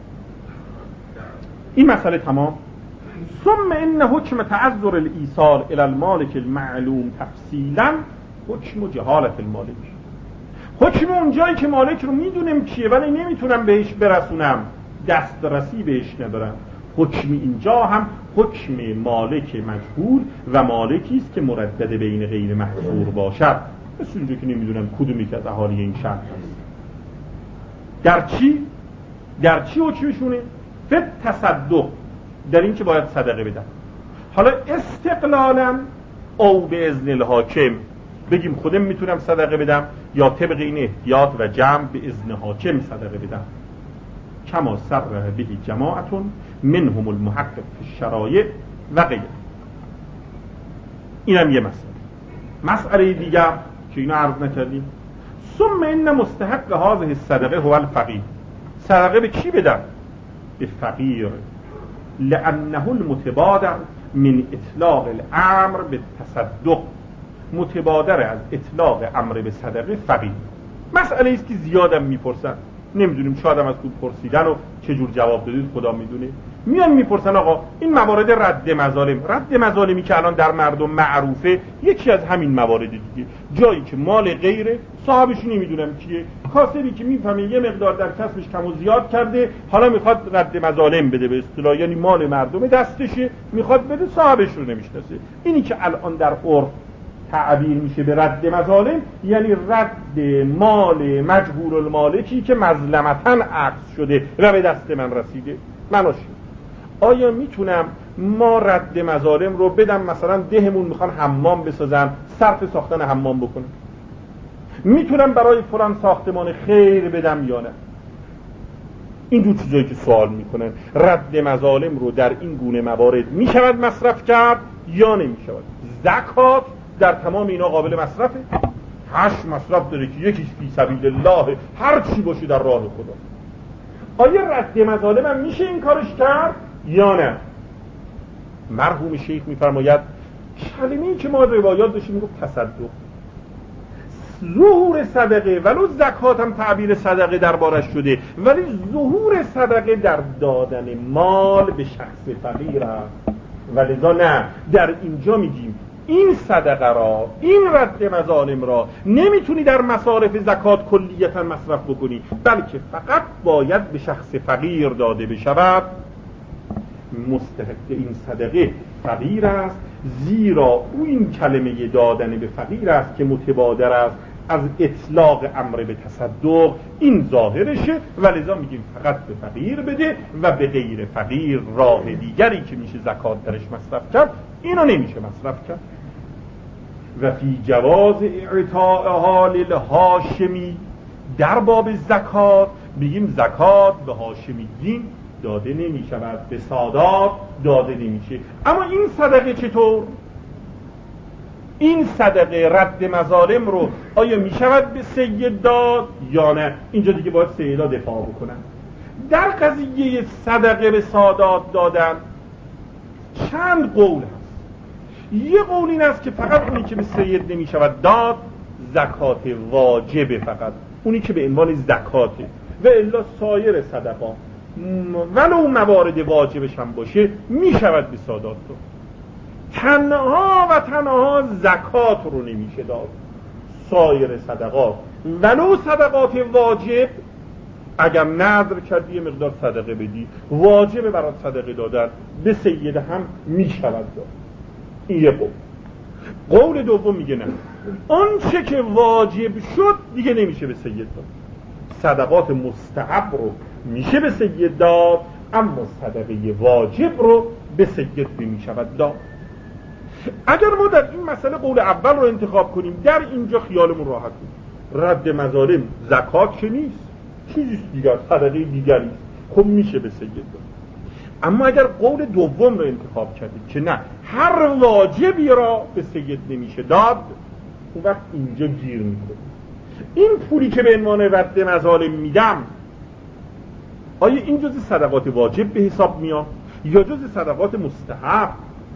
این مسئله تمام. ثم ان حکم تعذر الایصال الى المالک المعلوم تفصیلا حکم جهالت المالک. حکم اونجایی که مالک رو میدونم کیه ولی نمیتونم بهش برسونم، دسترسی بهش ندارم، حکم اینجا هم حکم مالک مجهول و مالکی است که مردد بین غیر محصور باشد، مثل اونجا که نمیدونم کدومی که از اهالی این شهر هست. در چی؟ در چی حکمشونه؟ فت تصدق، در این که باید صدقه بدم. حالا استقلالا او به اذن الحاکم، بگیم خودم میتونم صدقه بدم یا طبق این احتیاط و جمع به اذن حاکم صدقه بدم. کما صرح به جماعتون منهم المحقق فی الشرایع و غیره. اینم یه مسئله. مسئله دیگر که اینو عرض نکردیم، ثم ان مستحق هذه الصدقه هو الفقیر. صدقه به کی بدم؟ به فقیر. لانه المتبادر من اطلاق الامر به تصدق، متبادر از اطلاق امر به صدقه فقیر. مسئله است که زیادم میپرسن، نمیدونیم شاید هم از خود پرسیدن و چجور جواب دادید خدا میدونه. میان میپرسن آقا این موارد رد مظالم، رد مظالمی که الان در مردم معروفه یکی از همین موارد دیگه، جایی که مال غیره صاحبش نمیدونم کیه، کاسبی که میفهمه یه مقدار در کسبش کم و زیاد کرده حالا میخواد رد مظالم بده، به اصطلاح یعنی مال مردم دستشه میخواد بده، صاحبش رو نمیشناسه. اینی که الان در عرف تعبیر میشه به رد مظالم، یعنی رد مال مجهول المالکی که مظلمتاً عقد شده و به دست من رسیده. مناش آیا میتونم ما رد مظالم رو بدم، مثلا دهمون میخوان حمام بسازن صرف ساختن حمام بکنم، میتونم برای فلان ساختمان خیر بدم یا نه؟ این دو چیزایی که سوال میکنن، رد مظالم رو در این گونه موارد میشود مصرف کرد یا نمیشود؟ زکات در تمام اینا قابل مصرفه، هشت مصرف داره که یکیش فی سبیل الله، هر چی باشه در راه خدا. آیا رد مظالم هم میشه این کارش کرد یا نه؟ مرحوم شیخ میفرماید کلمه‌ای که ما روایات داشتیم میگفت تصدق، ظهور صدقه ولو زکات هم تعبیر صدقه دربارش شده، ولی ظهور صدقه در دادن مال به شخص فقیر است. ولذا نه، در اینجا میگیم این صدقه را، این رد مظالم را نمیتونی در مصارف زکات کلیتا مصرف بکنی، بلکه فقط باید به شخص فقیر داده بشود. مستحق این صدقه فقیر است، زیرا او این کلمه دادن به فقیر است که متبادر است از اطلاق امر به تصدق، این ظاهرشه، ولذا میگیم فقط به فقیر بده و به غیر فقیر راه دیگری که میشه زکات درش مصرف کرد اینو نمیشه مصرف کرد. و فی جواز اعطاءها للهاشمی، در باب زکات بگیم زکات به هاشمیین داده نمی شود، به سادات داده نمیشه. اما این صدقه چطور؟ این صدقه رد مظالم رو آیا می شود به سید داد یا نه؟ اینجا دیگه باید سیدا دفاع بکنن. در قضیه صدقه به سادات دادن چند قول هست. یه قول این است که فقط اونی که به سید نمی شود داد زکات واجبه، فقط اونی که به عنوان زکاته، و الا سایر صدقات ولو موارد واجبش هم باشه می شود به سادات داد. تنها و تنها زکات رو نمیشه داد، سایر صدقات ولو صدقات واجب اگر نذر کردی یه مقدار صدقه بدی، واجب برات صدقه دادن، به سید هم می شود داد. این یه قول. قول دوم میگه نه، آن چه که واجب شد دیگه نمیشه به سید داد. صدقات مستحب رو میشه به سید داد، اما صدقه واجب رو به سید نمیشود داد. اگر ما در این مسئله قول اول رو انتخاب کنیم، در اینجا خیالمون راحت کنیم، رد مظالم زکات که نیست، چیزی دیگر، صدقه دیگری، خب میشه به سید داد. اما اگر قول دوم رو انتخاب کردیم که نه، هر واجبی را به سید نمیشه داد، اون وقت اینجا گیر میکنیم. این پولی که به عنوان رد مظالم میدم، آیا این جز صدقات واجب به حساب میاد یا جز صدقات مستحب؟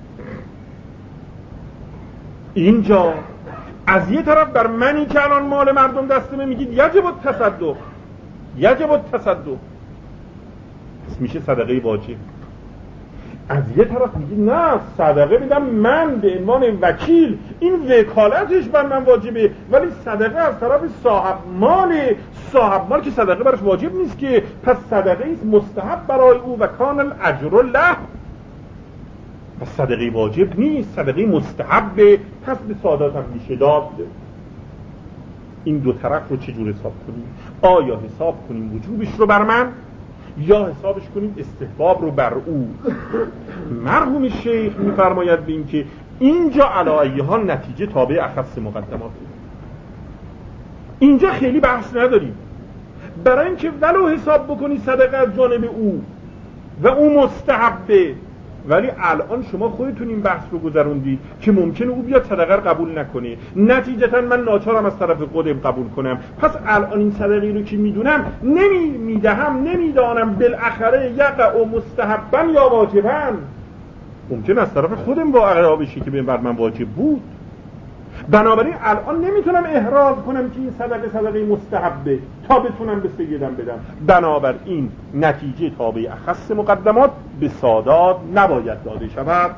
اینجا از یه طرف بر منی که الان مال مردم دستمه میگید یجب التصدق، یجب التصدق، پس میشه صدقه واجب. از یه طرف میگید نه، صدقه میدم من به عنوان وکیل، این وکالتش بر من واجبه، ولی صدقه از طرف صاحب مال، صاحب مال که صدقه برش واجب نیست که، پس صدقه ایست مستحب برای او و کان الاجر له، پس صدقه واجب نیست، صدقه مستحبه، پس به سادات هم میشه داد. این دو طرف رو چجور حساب کنیم؟ آیا حساب کنیم وجوبش رو بر من یا حسابش کنیم استحباب رو بر او؟ مرحوم شیخ میفرماید به این که اینجا علی ها نتیجه تابع اخص مقدمات، اینجا خیلی بحث نداریم، برای اینکه ولو حساب بکنی صدقه از جانب او و او مستحبه، ولی الان شما خودتون این بحث رو گذروندید که ممکنه او بیاد صدقه رو قبول نکنه، نتیجتا من ناچارم از طرف خودم قبول کنم، پس الان این صدقه رو که میدونم نمی میدهم نمیدانم بالاخره یقع مستحبا یا واجبا، ممکن از طرف خودم واقعا بشه که بر من واجب بود. بنابراین الان نمیتونم احراز کنم که این صدقه صدقه مستحبه تا بتونم به سیدم بدم. بنابراین نتیجه تابع اخص مقدمات به سادات نباید داده شود.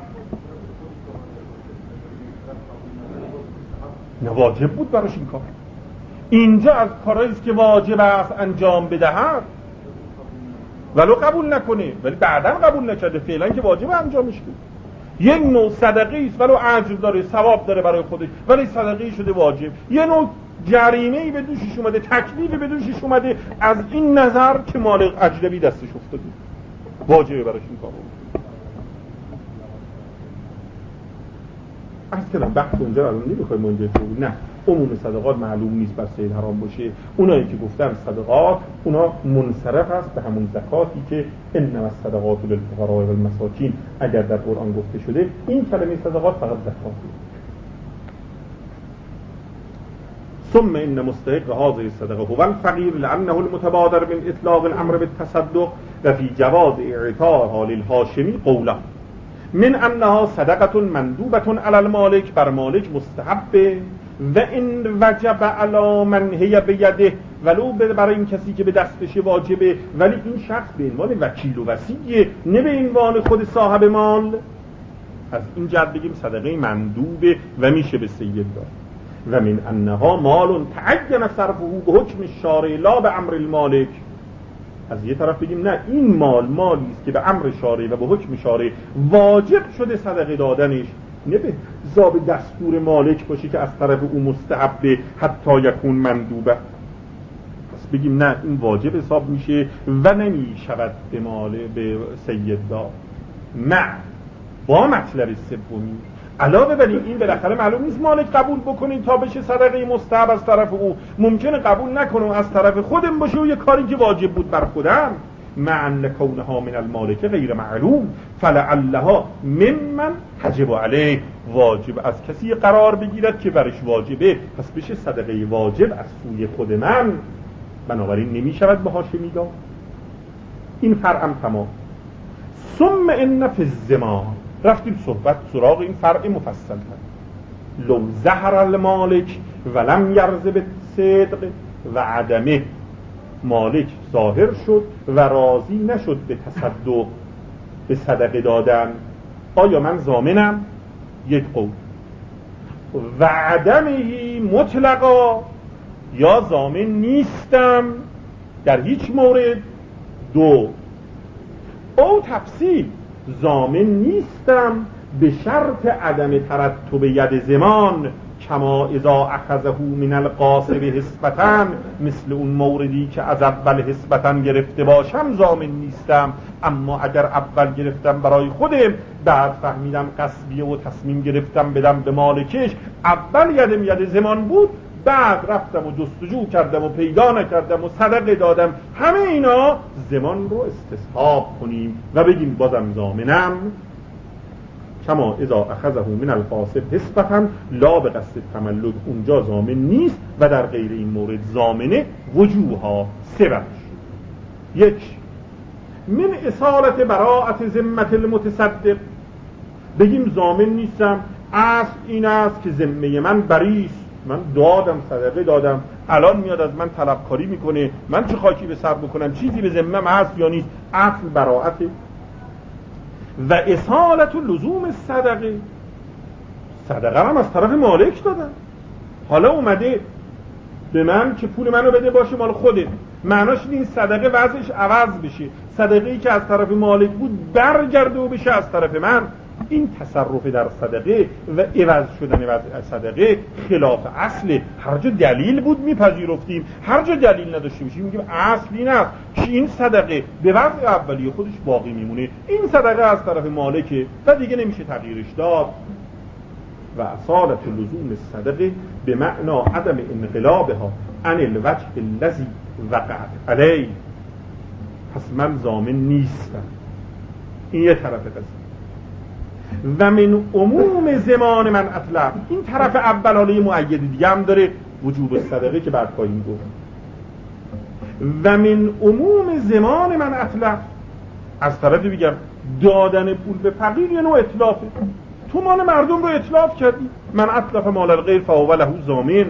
نه واجب بود براش این کار. اینجا از کارهایی است که واجب است انجام بدهد ولو قبول نکنه، ولی بعدا قبول نکرده، فعلا که واجب انجامش بود. یک نوع صدقه است ولو اجر داره، ثواب داره برای خودش، ولی صدقه شده واجب. یه نوع جریمه‌ای به دوشش اومده، تکلیفی به دوشش اومده از این نظر که مال اجنبی دستش افتاده، واجبه براش این کارو. اصلا بحث اونجا الان نمیخوایم اونجا تو نه عموم صدقات معلوم نیست بر سید حرام باشه. اونایی که گفتن صدقات اونا منصرف است به همون زکاتی که انما الصدقات للفقراء والمساکین اگر در قرآن گفته شده. این کلمه صدقات فقط زکاته. ثم ان مستحق هذه الصدقه هو الفقير لانه المتبادر من اطلاق الامر بالتصدق وفي جواز اعطائها للهاشمی قولا من انها صدقه مندوبه على المالک، بر مالک مستحبه، و این وجب علی من هی بیده، ولو برای این کسی که به دستش واجبه، ولی این شخص به عنوان وکیل و وصیه، نه به عنوان خود صاحب مال. از این جهت بگیم صدقه مندوبه و میشه به سید داد. و من انها مال تعین صرفه به حکم الشارع لا به امر المالک. از یه طرف بگیم نه این مال مالی است که به امر شارع و به حکم شارع واجب شده صدقه دادنش، نه به ضابط دستور مالک باشه که از طرف او مستحبه حتی یکون مندوبه. پس بگیم نه این واجب حساب میشه و نمی شود به مال به سید داد. نه با مطلب سومی علاوه بر این بالاخره معلوم نیست مالک قبول بکنه تا بشه صدقه مستحب از طرف او، ممکنه قبول نکنه از طرف خودم باشه و یه کاری که واجب بود بر خودم. مع ان کونها من المالک غیر معلوم فلعلها ممن تجب علیه، واجب از کسی قرار بگیرد که برش واجبه، پس بشه صدقه واجب از سوی خود من، بنابراین نمی شود به هاشمی داد. این فرعم تمام. ثم ان فی الزمان، رفتیم صحبت سراغ این فرع مفصل تر. لو ظهر المالک ولم یرض بالصدق و عدمه، مالک ظاهر شد و راضی نشد به تصدق، به صدقه دادن، آیا من ضامنم؟ یک قول. و عدمه مطلقا، یا ضامن نیستم در هیچ مورد. دو. او تفصیل، ضامن نیستم به شرط عدم ترتب ید زمان، کما اذا اخذه من القاصب حسبتاً، مثل اون موردی که از اول حسبتاً گرفته باشم ضامن نیستم، اما اگر اول گرفتم برای خودم بعد فهمیدم قصبیه و تصمیم گرفتم بدم به مالکش، اول یدم ید زمان بود، بعد رفتم و جستجو کردم و پیدا نکردم و صدقه دادم، همه اینا زمان رو استصحاب کنیم و بگیم بازم ضامنم. کما اذا اخذه من القاصب حسبتاً لا به قصد تملک، اونجا ضامن نیست و در غیر این مورد ضامنه. وجوها سبب. یک، من اصالت براءت ذمت المتصدق، بگیم ضامن نیستم، اصل این است که ذمه من بریست، من دادم صدقه دادم، الان میاد از من طلبکاری میکنه، من چه خاکی به سر بکنم، چیزی به ذمم هست یا نیست، اصل براءته. و اصالت لزوم صدقه، صدقه هم از طرف مالک دادن، حالا اومده به من که پول منو بده باشه مال خودت، معناش این صدقه وضعش عوض بشه، صدقه ای که از طرف مالک بود برگرده و بشه از طرف من. این تصرف در صدقه و عوض شدن وضع صدقه خلاف اصل. هر جا دلیل بود میپذیرفتیم، هر جا دلیل نداشته باشیم میگیم اصل این است که این صدقه به وضع اولیه خودش باقی میمونه، این صدقه از طرف مالکه و دیگه نمیشه تغییرش داد. و اصالت لزوم صدقه به معنا عدم انقلابها عن الوجه الذی وقعت علیه، پس من ضامن نیستم. این یه طرف قضیه. و من عموم زمان من اطلب، این طرف اول حاله مؤید دیگه هم داره، وجوب صدقه که بعد پایین گفت. و من عموم زمان من اطلب، از طرف بگم دادن پول به فقیر یه نوع اطلافه، تو مال مردم رو اتلاف کردی. من اتلف مال الغیر فهو له ضامن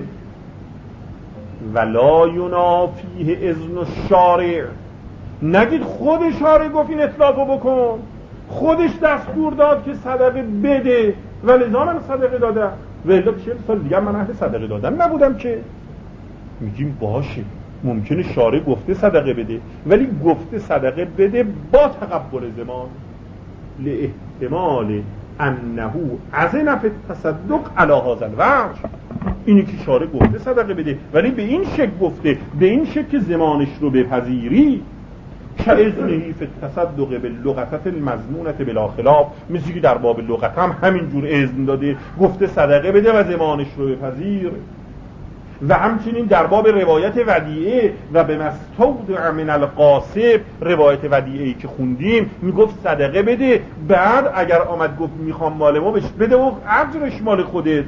ولا ینافیه اذن الشارع. نگید خود شارع گفت این اتلافو بکن، خودش دستور داد که صدقه بده و لذا من صدقه دادم، و الا چهل سال دیگه من اهل صدقه دادن نبودم که. میگیم باشه، ممکنه شارع گفته صدقه بده، ولی گفته صدقه بده با تقبل زمان، لاحتمال انه اذن فی التصدق علی هذا الوجه. اینی که شارع گفته صدقه بده ولی به این شکل گفته، به این شکل که زمانش رو بپذیری، که اذنه فی التصدق باللغت المضمونة بلا خلاف، مثل که در باب لغت هم همینجور اذن داده، گفته صدقه بده و زمانش رو بپذیر. و همچنین در باب روایت ودیعه و به مستودع من القاسب، روایت ودیعه‌ای که خوندیم میگفت صدقه بده، بعد اگر آمد گفت میخوام مال ما بهش بده و اجرش مال خودت.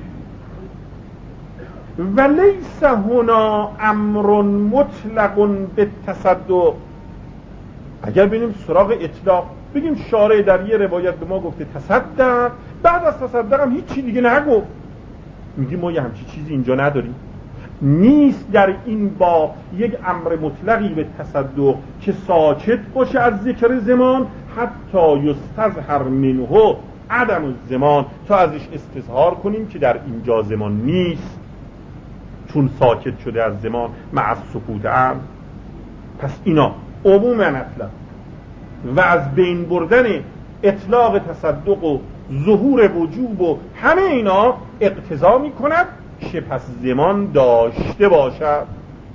و لیس هنا امر مطلق بالتصدق. اگر ببینیم سراغ اطلاق، بگیم شارع در یه روایت به ما گفته تصدق، بعد از تصدق هم هیچ چی دیگه نگفت، میگیم ما یه همچی چیزی اینجا نداریم. نیست در این باب یک امر مطلقی به تصدق که ساکت باشه از ذکر زمان، حتی یستظهر منه عدم الزمان، تا ازش استظهار کنیم که در اینجا زمان نیست، چون ساکت شده از زمان مع السکوت امر. پس اینا عموم مطلب و از بین بردن اطلاق تصدق و ظهور وجوب و همه اینا اقتضا می کند که پس زمان داشته باشد.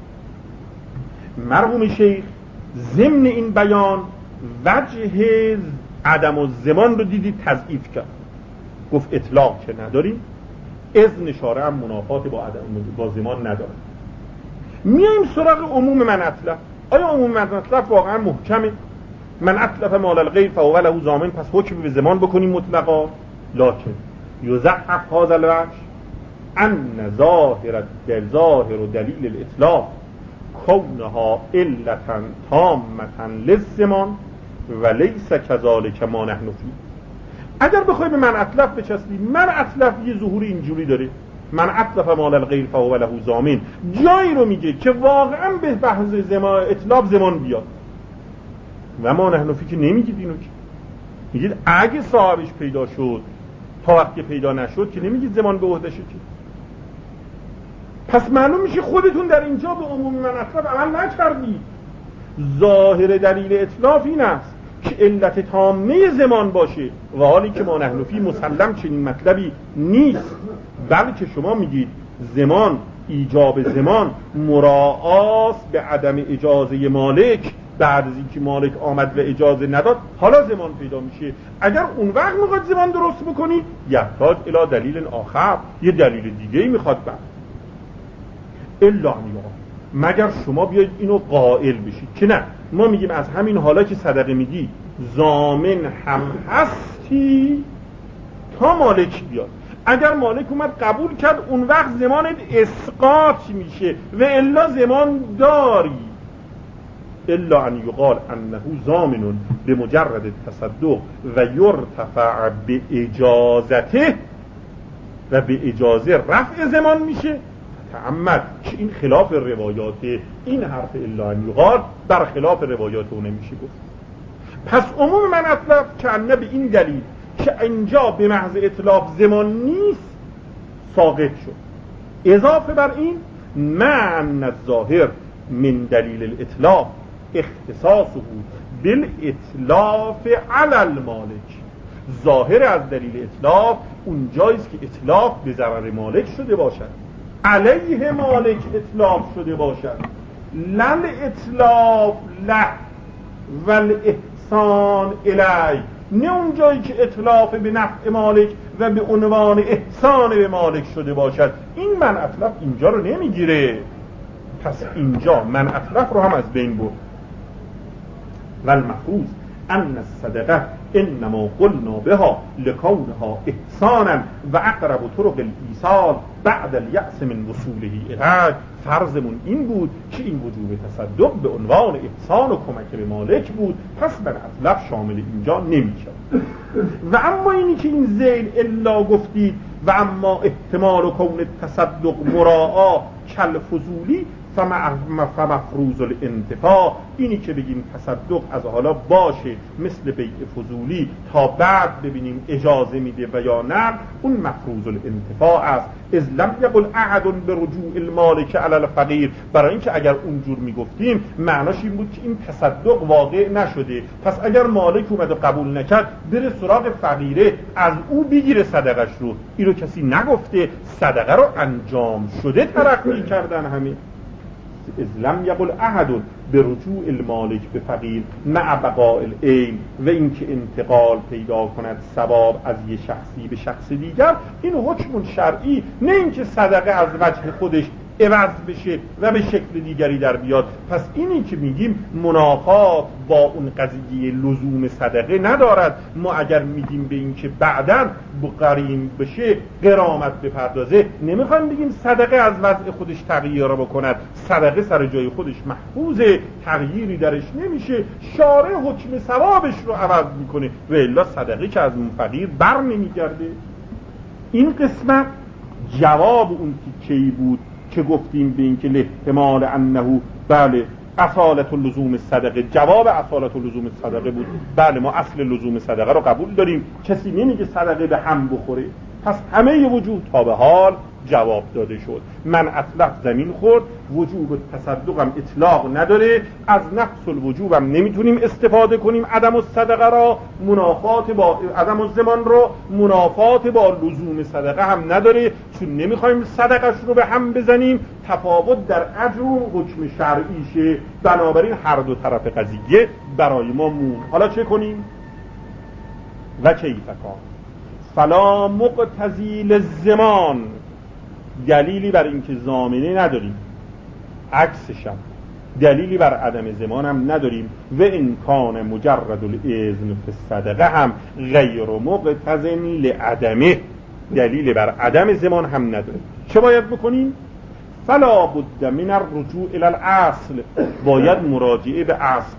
مرحوم شیخ ضمن این بیان وجه عدم الزمان رو دیدید تضعیف کرد، گفت اطلاق که نداریم، اذن شارع هم منافات با عدم با زمان نداره. میایم سراغ عموم من اطلق. آیا عموم من اطلق واقعا محکمه؟ من اطلف مال الغیر فهو له ضامن، پس حکم به زمان بکنیم مطلقا؟ لکن یضعف هذا الوجه ان ظاهر ظاهر دلیل الاطلاق کونها علتا تامه للزمان و لیس كذلك ما نحن فيه. اگر بخوای به من اطلف بچسبی، من اطلف یه ظهور اینجوری داره، من اطلف مال الغیر فهو له ضامن، جایی رو میگه که واقعا به بحث زمان اطلاف زمان بیاد، و ما نحن فيه که نمیگید اینو، که میگید اگه صاحبش پیدا شد، تا وقتی پیدا نشد که نمیگید زمان به عهده شد. پس معلوم میشه خودتون در اینجا به عموم من اطلاف عمل نکردید. ظاهر دلیل اطلاف این است که علت تامه زمان باشه، و حالی که ما نحن فی مسلم چنین مطلبی نیست، بلکه شما میگید زمان، ایجاب زمان مراعاست به عدم اجازه مالک، بعد از اینکه مالک آمد و اجازه نداد حالا زمان پیدا میشه. اگر اون وقت میخواد زمان درست بکنی، یحتاج الی دلیل آخر، یه دلیل دیگه ای میخواد بعد. الا مگر شما بیاید اینو قائل بشید که نه، ما میگیم از همین حالا که صدقه میدی ضامن هم هستی تا مالک بیاد. اگر مالک اومد قبول کرد اون وقت زمانت اسقاط میشه، و الا زمان داری. الا ان یقال انه ضامن بمجرد التصدق و یرتفع به اجازته، و به اجازه رفع زمان میشه. تعمد که این خلاف روایات، این حرف الا ان یقال بر خلاف روایات اون نمیشه گفت. پس عموم من اطلاف که انه به این دلیل که اینجا به محض اطلاف زمان نیست ساقط شد. اضافه بر این معنی الظاهر من دلیل الاطلاف اختصاصه بالاطلاف علی المالک. ظاهر از دلیل اطلاف اونجاییست که اطلاف به ضرر مالک شده باشد، علیه مالک اطلاف شده باشد، لن اطلاف له ول احسان الی، نه اونجایی که اطلاف به نفع مالک و به عنوان احسان به مالک شده باشد. این من اطلاف اینجا رو نمیگیره، پس اینجا من اطلاف رو هم از بین برد. والمفروض ان الصدقه انما قلنا بها لکونها احسانا و اقرب طرق الایصال بعد الیأس من وصوله الیه. فرضمون این بود که این وجوب تصدق به عنوان احسان و کمک به مالک بود، پس بر اطلق شامل اینجا نمیشه. و اما اینی که این ذیل الا گفتید و اما احتمال و کون تصدق مراعا کل فضولی فمفروض الانتفاع، اینی که بگیم تصدق از حالا باشه مثل بیع فضولی تا بعد ببینیم اجازه میده و یا نه، اون مفروض الانتفاع است. اذ لم یقل احد به رجوع المالک علی الفقیر، برای اینکه اگر اونجور میگفتیم معناش این بود که این تصدق واقع نشده، پس اگر مالک اومد و قبول نکرد بره سراغ فقیره از او بگیره صدقش رو. اینو کسی نگفته، صدقه رو انجام شده ترقی کردن همین. اذ لم یقل احد به رجوع المالک به فقیر مع بقاء العین، و اینکه انتقال پیدا کند ثواب از یه شخصی به شخص دیگر، این حکم شرعی، نه اینکه صدقه از وجه خودش عوض بشه و به شکل دیگری در بیاد. پس اینی که میگیم منافات با اون قضیه لزوم صدقه ندارد. ما اگر میگیم به این که بعداً قرین بشه غرامت بپردازه، نمیخوایم بگیم صدقه از وضع خودش تغییر را بکند. صدقه سر جای خودش محفوظه، تغییری درش نمیشه، شارع حکم ثوابش رو عوض میکنه و الا صدقه که از اون فقیر بر نمیگرده. این قسمت جواب اون تیکه‌ای بود که گفتیم به این که احتمال انه بله اصالت لزوم صدقه، جواب اصالت لزوم صدقه بود. بله ما اصل لزوم صدقه رو قبول داریم، کسی نمیگه صدقه به هم بخوره. پس همه وجود تا به حال جواب داده شد. من اطلق زمین خورد، وجوب تصدق هم اطلاق نداره، از نفس الوجوب هم نمیتونیم استفاده کنیم عدم الصدقه را، منافات با عدم الزمان رو منافات با لزوم صدقه هم نداره، چون نمیخوایم صدقش رو به هم بزنیم، تفاوت در اجر و حکم شرعیشه، بنابراین هر دو طرف قضیه برای ما مون. حالا چه کنیم؟ و کیف کان فلا مقتضی للزمان، دلیلی بر اینکه ضامنه نداریم، عکسش هم دلیلی بر عدم زمان هم نداریم، و امکان مجرد الاذن فی الصدقه هم غیر مقتضی لعدمه، دلیل بر عدم زمان هم نداریم. چه باید بکنیم؟ فلا بد من الرجوع الى الاصل، باید مراجعه به اصل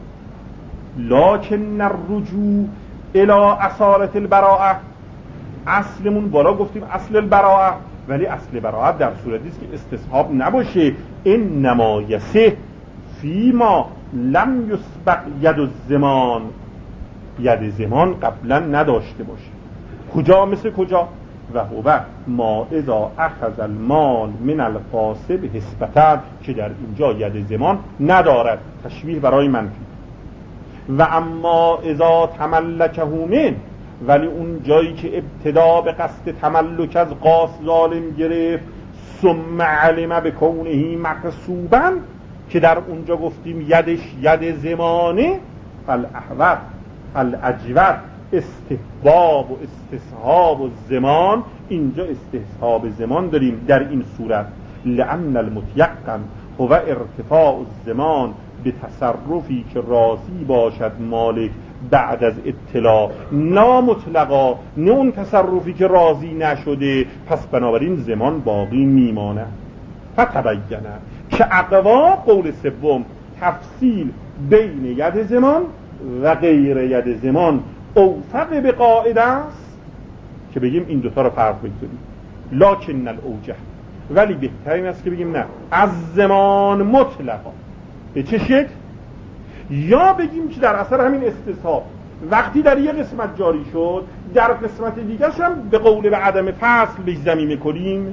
بکنیم. لکن الرجوع الى اصالت البراءه، اصلمون بالا گفتیم اصل البراءه، ولی اصل براءت در صورتی است که استصحاب نباشه. انما یصح فیما لم یسبق ید الزمان، ید زمان قبلا نداشته باشه. کجا؟ مثل کجا؟ و هو ما اذا اخذ المال من القاصب حسبتا، که در اینجا ید زمان ندارد، تشبیه برای منفی. و اما اذا تملکه من، ولی اون جایی که ابتدا به قصد تملک از قاص ظالم گرفت، ثم علم به کونه مقصوبا، که در اونجا گفتیم یدش ید زمانه، فالاحوط فالاجود استحباب و استصحاب و زمان، اینجا استصحاب زمان داریم در این صورت. لأن المتيقن هو ارتفاع الزمان به تصرفی که راضی باشد مالک بعد از اطلاع، نا مطلقا، نه اون تصرفی که راضی نشده، پس بنابراین زمان باقی میمانه. فتبینه که اقوا قول سوم تفصیل بین ید زمان و غیر ید زمان اوفق به قاعده است، که بگیم این دوتا رو فرق بگذاریم. لکن الاوجه، ولی بهترین است که بگیم نه از زمان مطلقا. به چه شکل؟ یا بگیم که در اثر همین استصحاب وقتی در یک قسمت جاری شد، در قسمت دیگرش هم به قول به عدم فصل بهش ضمیمه کنیم.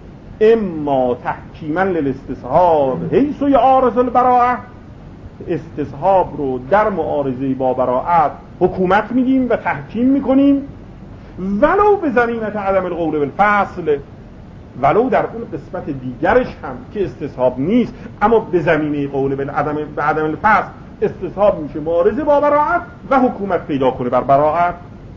اما تحکیما للاستصحاب حیث یعارض البراءه، استصحاب رو در معارضه با براءت حکومت میدیم و تحکیم میکنیم، ولو به ضمینت عدم القول بالفصل، ولو در اون قسمت دیگرش هم که استصحاب نیست، اما به زمینه قول بالعدم به عدم الفصل استصحاب میشه معارضه با براءت و حکومت پیدا کنه بر براءت.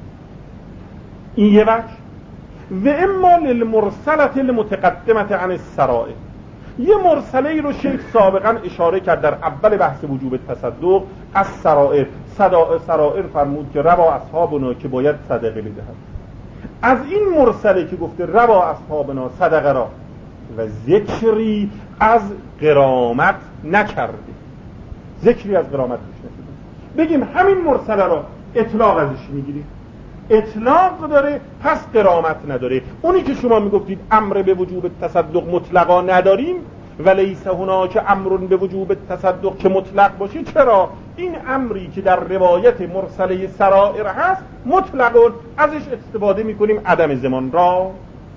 این یه وجه. و اما للمرسلة المتقدمة عن السرائر، یه مرسله ای رو شیخ سابقا اشاره کرد در اول بحث وجوب تصدق، از سرائر. سرائر فرمود که روا اصحابنا که باید صدقه بدهد. از این مرسله که گفته روا اصحابنا صدقه را و ذکری از غرامت نکرده، ذکری از غرامت نشده، بگیم همین مرسله را اطلاق ازش میگیریم، اطلاق داره پس غرامت نداره. اونی که شما میگفتید امر به وجوب تصدق مطلقا نداریم و لیس هناک امر به وجوب تصدق که مطلق باشه، چرا این امری که در روایت مرسله سرائر هست مطلقا ازش استفاده میکنیم عدم زمان را.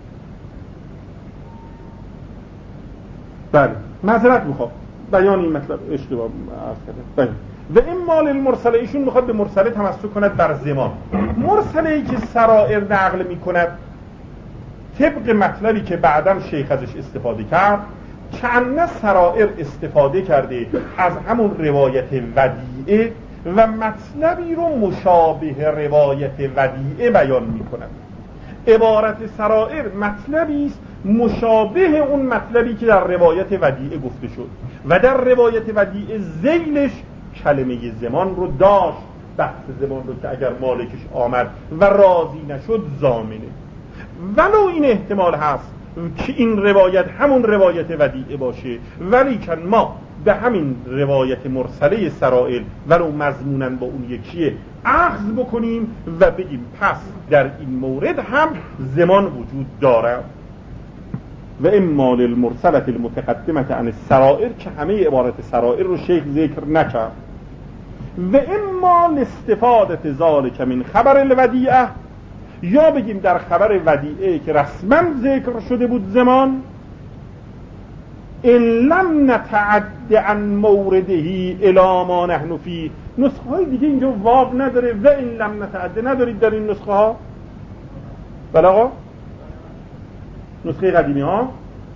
بله معذرت میخوام بیان این مطلب اشتباه عرض کردم. و این مال المرسله، ایشون میخواد به مرسله تمسک کند بر زمان. مرسله ای که سرائر نقل میکند طبق مطلبی که بعدم شیخ ازش استفاده کرد، چند سرائر استفاده کرده از همون روایت ودیعه و مطلبی رو مشابه روایت ودیعه بیان میکند. عبارت سرائر مطلبی است مشابه اون مطلبی که در روایت ودیعه گفته شد و در روایت ودیعه ذیلش کلمه زمان رو داشت، بحث زمان رو که اگر مالکش آمد و راضی نشد ضامنه. ولو این احتمال هست که این روایت همون روایت ودیعه باشه، ولی کن ما به همین روایت مرسله سرائر ولو مضموناً با اون یکیه اخذ بکنیم و بگیم پس در این مورد هم زمان وجود داره. و اما للمرسله المتقدمه عن السرائر که همه عبارت سرائر رو شیخ ذکر نکرد. و اما لاستفاده ذلك من خبر الودیعه، یا بگیم در خبر ودیعه که رسما ذکر شده بود زمان، ان لم نتعد عن مورده الی ما نحن فی. نسخه های دیگه اینجا واو نداره و ان لم نتعد ندارید در این نسخه ها؟ بله آقا نسخه قدیمی ها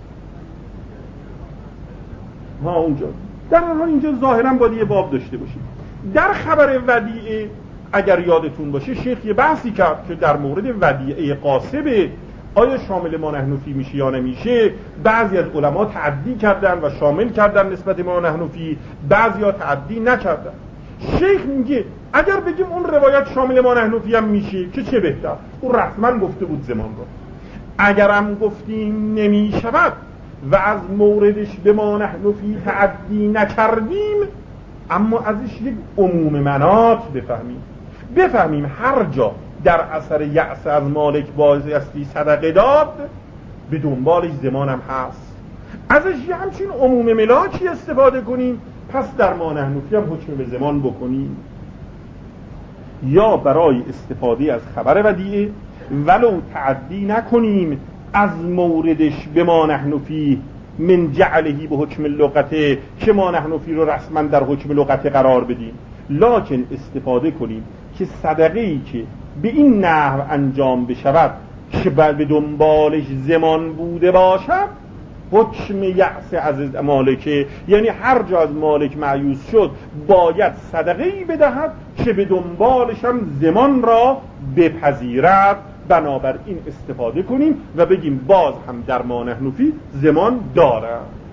ها اونجا در حال اینجا ظاهرا باید یه باب داشته باشید. در خبر ودیعه اگر یادتون باشه شیخ یه بحثی کرد که در مورد ودیعه قاسبه آیا شامل ما نحن فی میشه یا نمیشه. بعضی از علما تعدی کردن و شامل کردن نسبت ما نحن فی، بعضی ها تعدی نکردن. شیخ میگه اگر بگیم اون روایت شامل ما نحن فی هم میشه که چه بهتر، اون رسما گفته بود زمان رو. اگر هم گفتیم نمیشود و از موردش به ما نحن فی تعدی نکردیم، اما ازش یک عموم مناط بفهمیم بفهمیم هر جا در اثر یأس از مالک بایستی صدقه داد به دنبالش زمانم هست، ازش یه همچین عموم ملاکی استفاده کنیم، پس در ما نحن فی هم حکم به زمان بکنیم. یا برای استفاده از خبر ودیعه ولو تعدی نکنیم از موردش به ما نحن فی من جعلهی به حکم لغته که ما نحن فی رو رسما در حکم لغته قرار بدیم، لکن استفاده کنیم که صدقه‌ای که به این نحو انجام بشود که به دنبالش زمان بوده باشد حکم یأس از مالکه، یعنی هر جا از مالک مایوس شد باید صدقه‌ای بدهد که به دنبالش هم زمان را بپذیرد. بنابراین استفاده کنیم و بگیم باز هم در ما نحن فی زمان داره.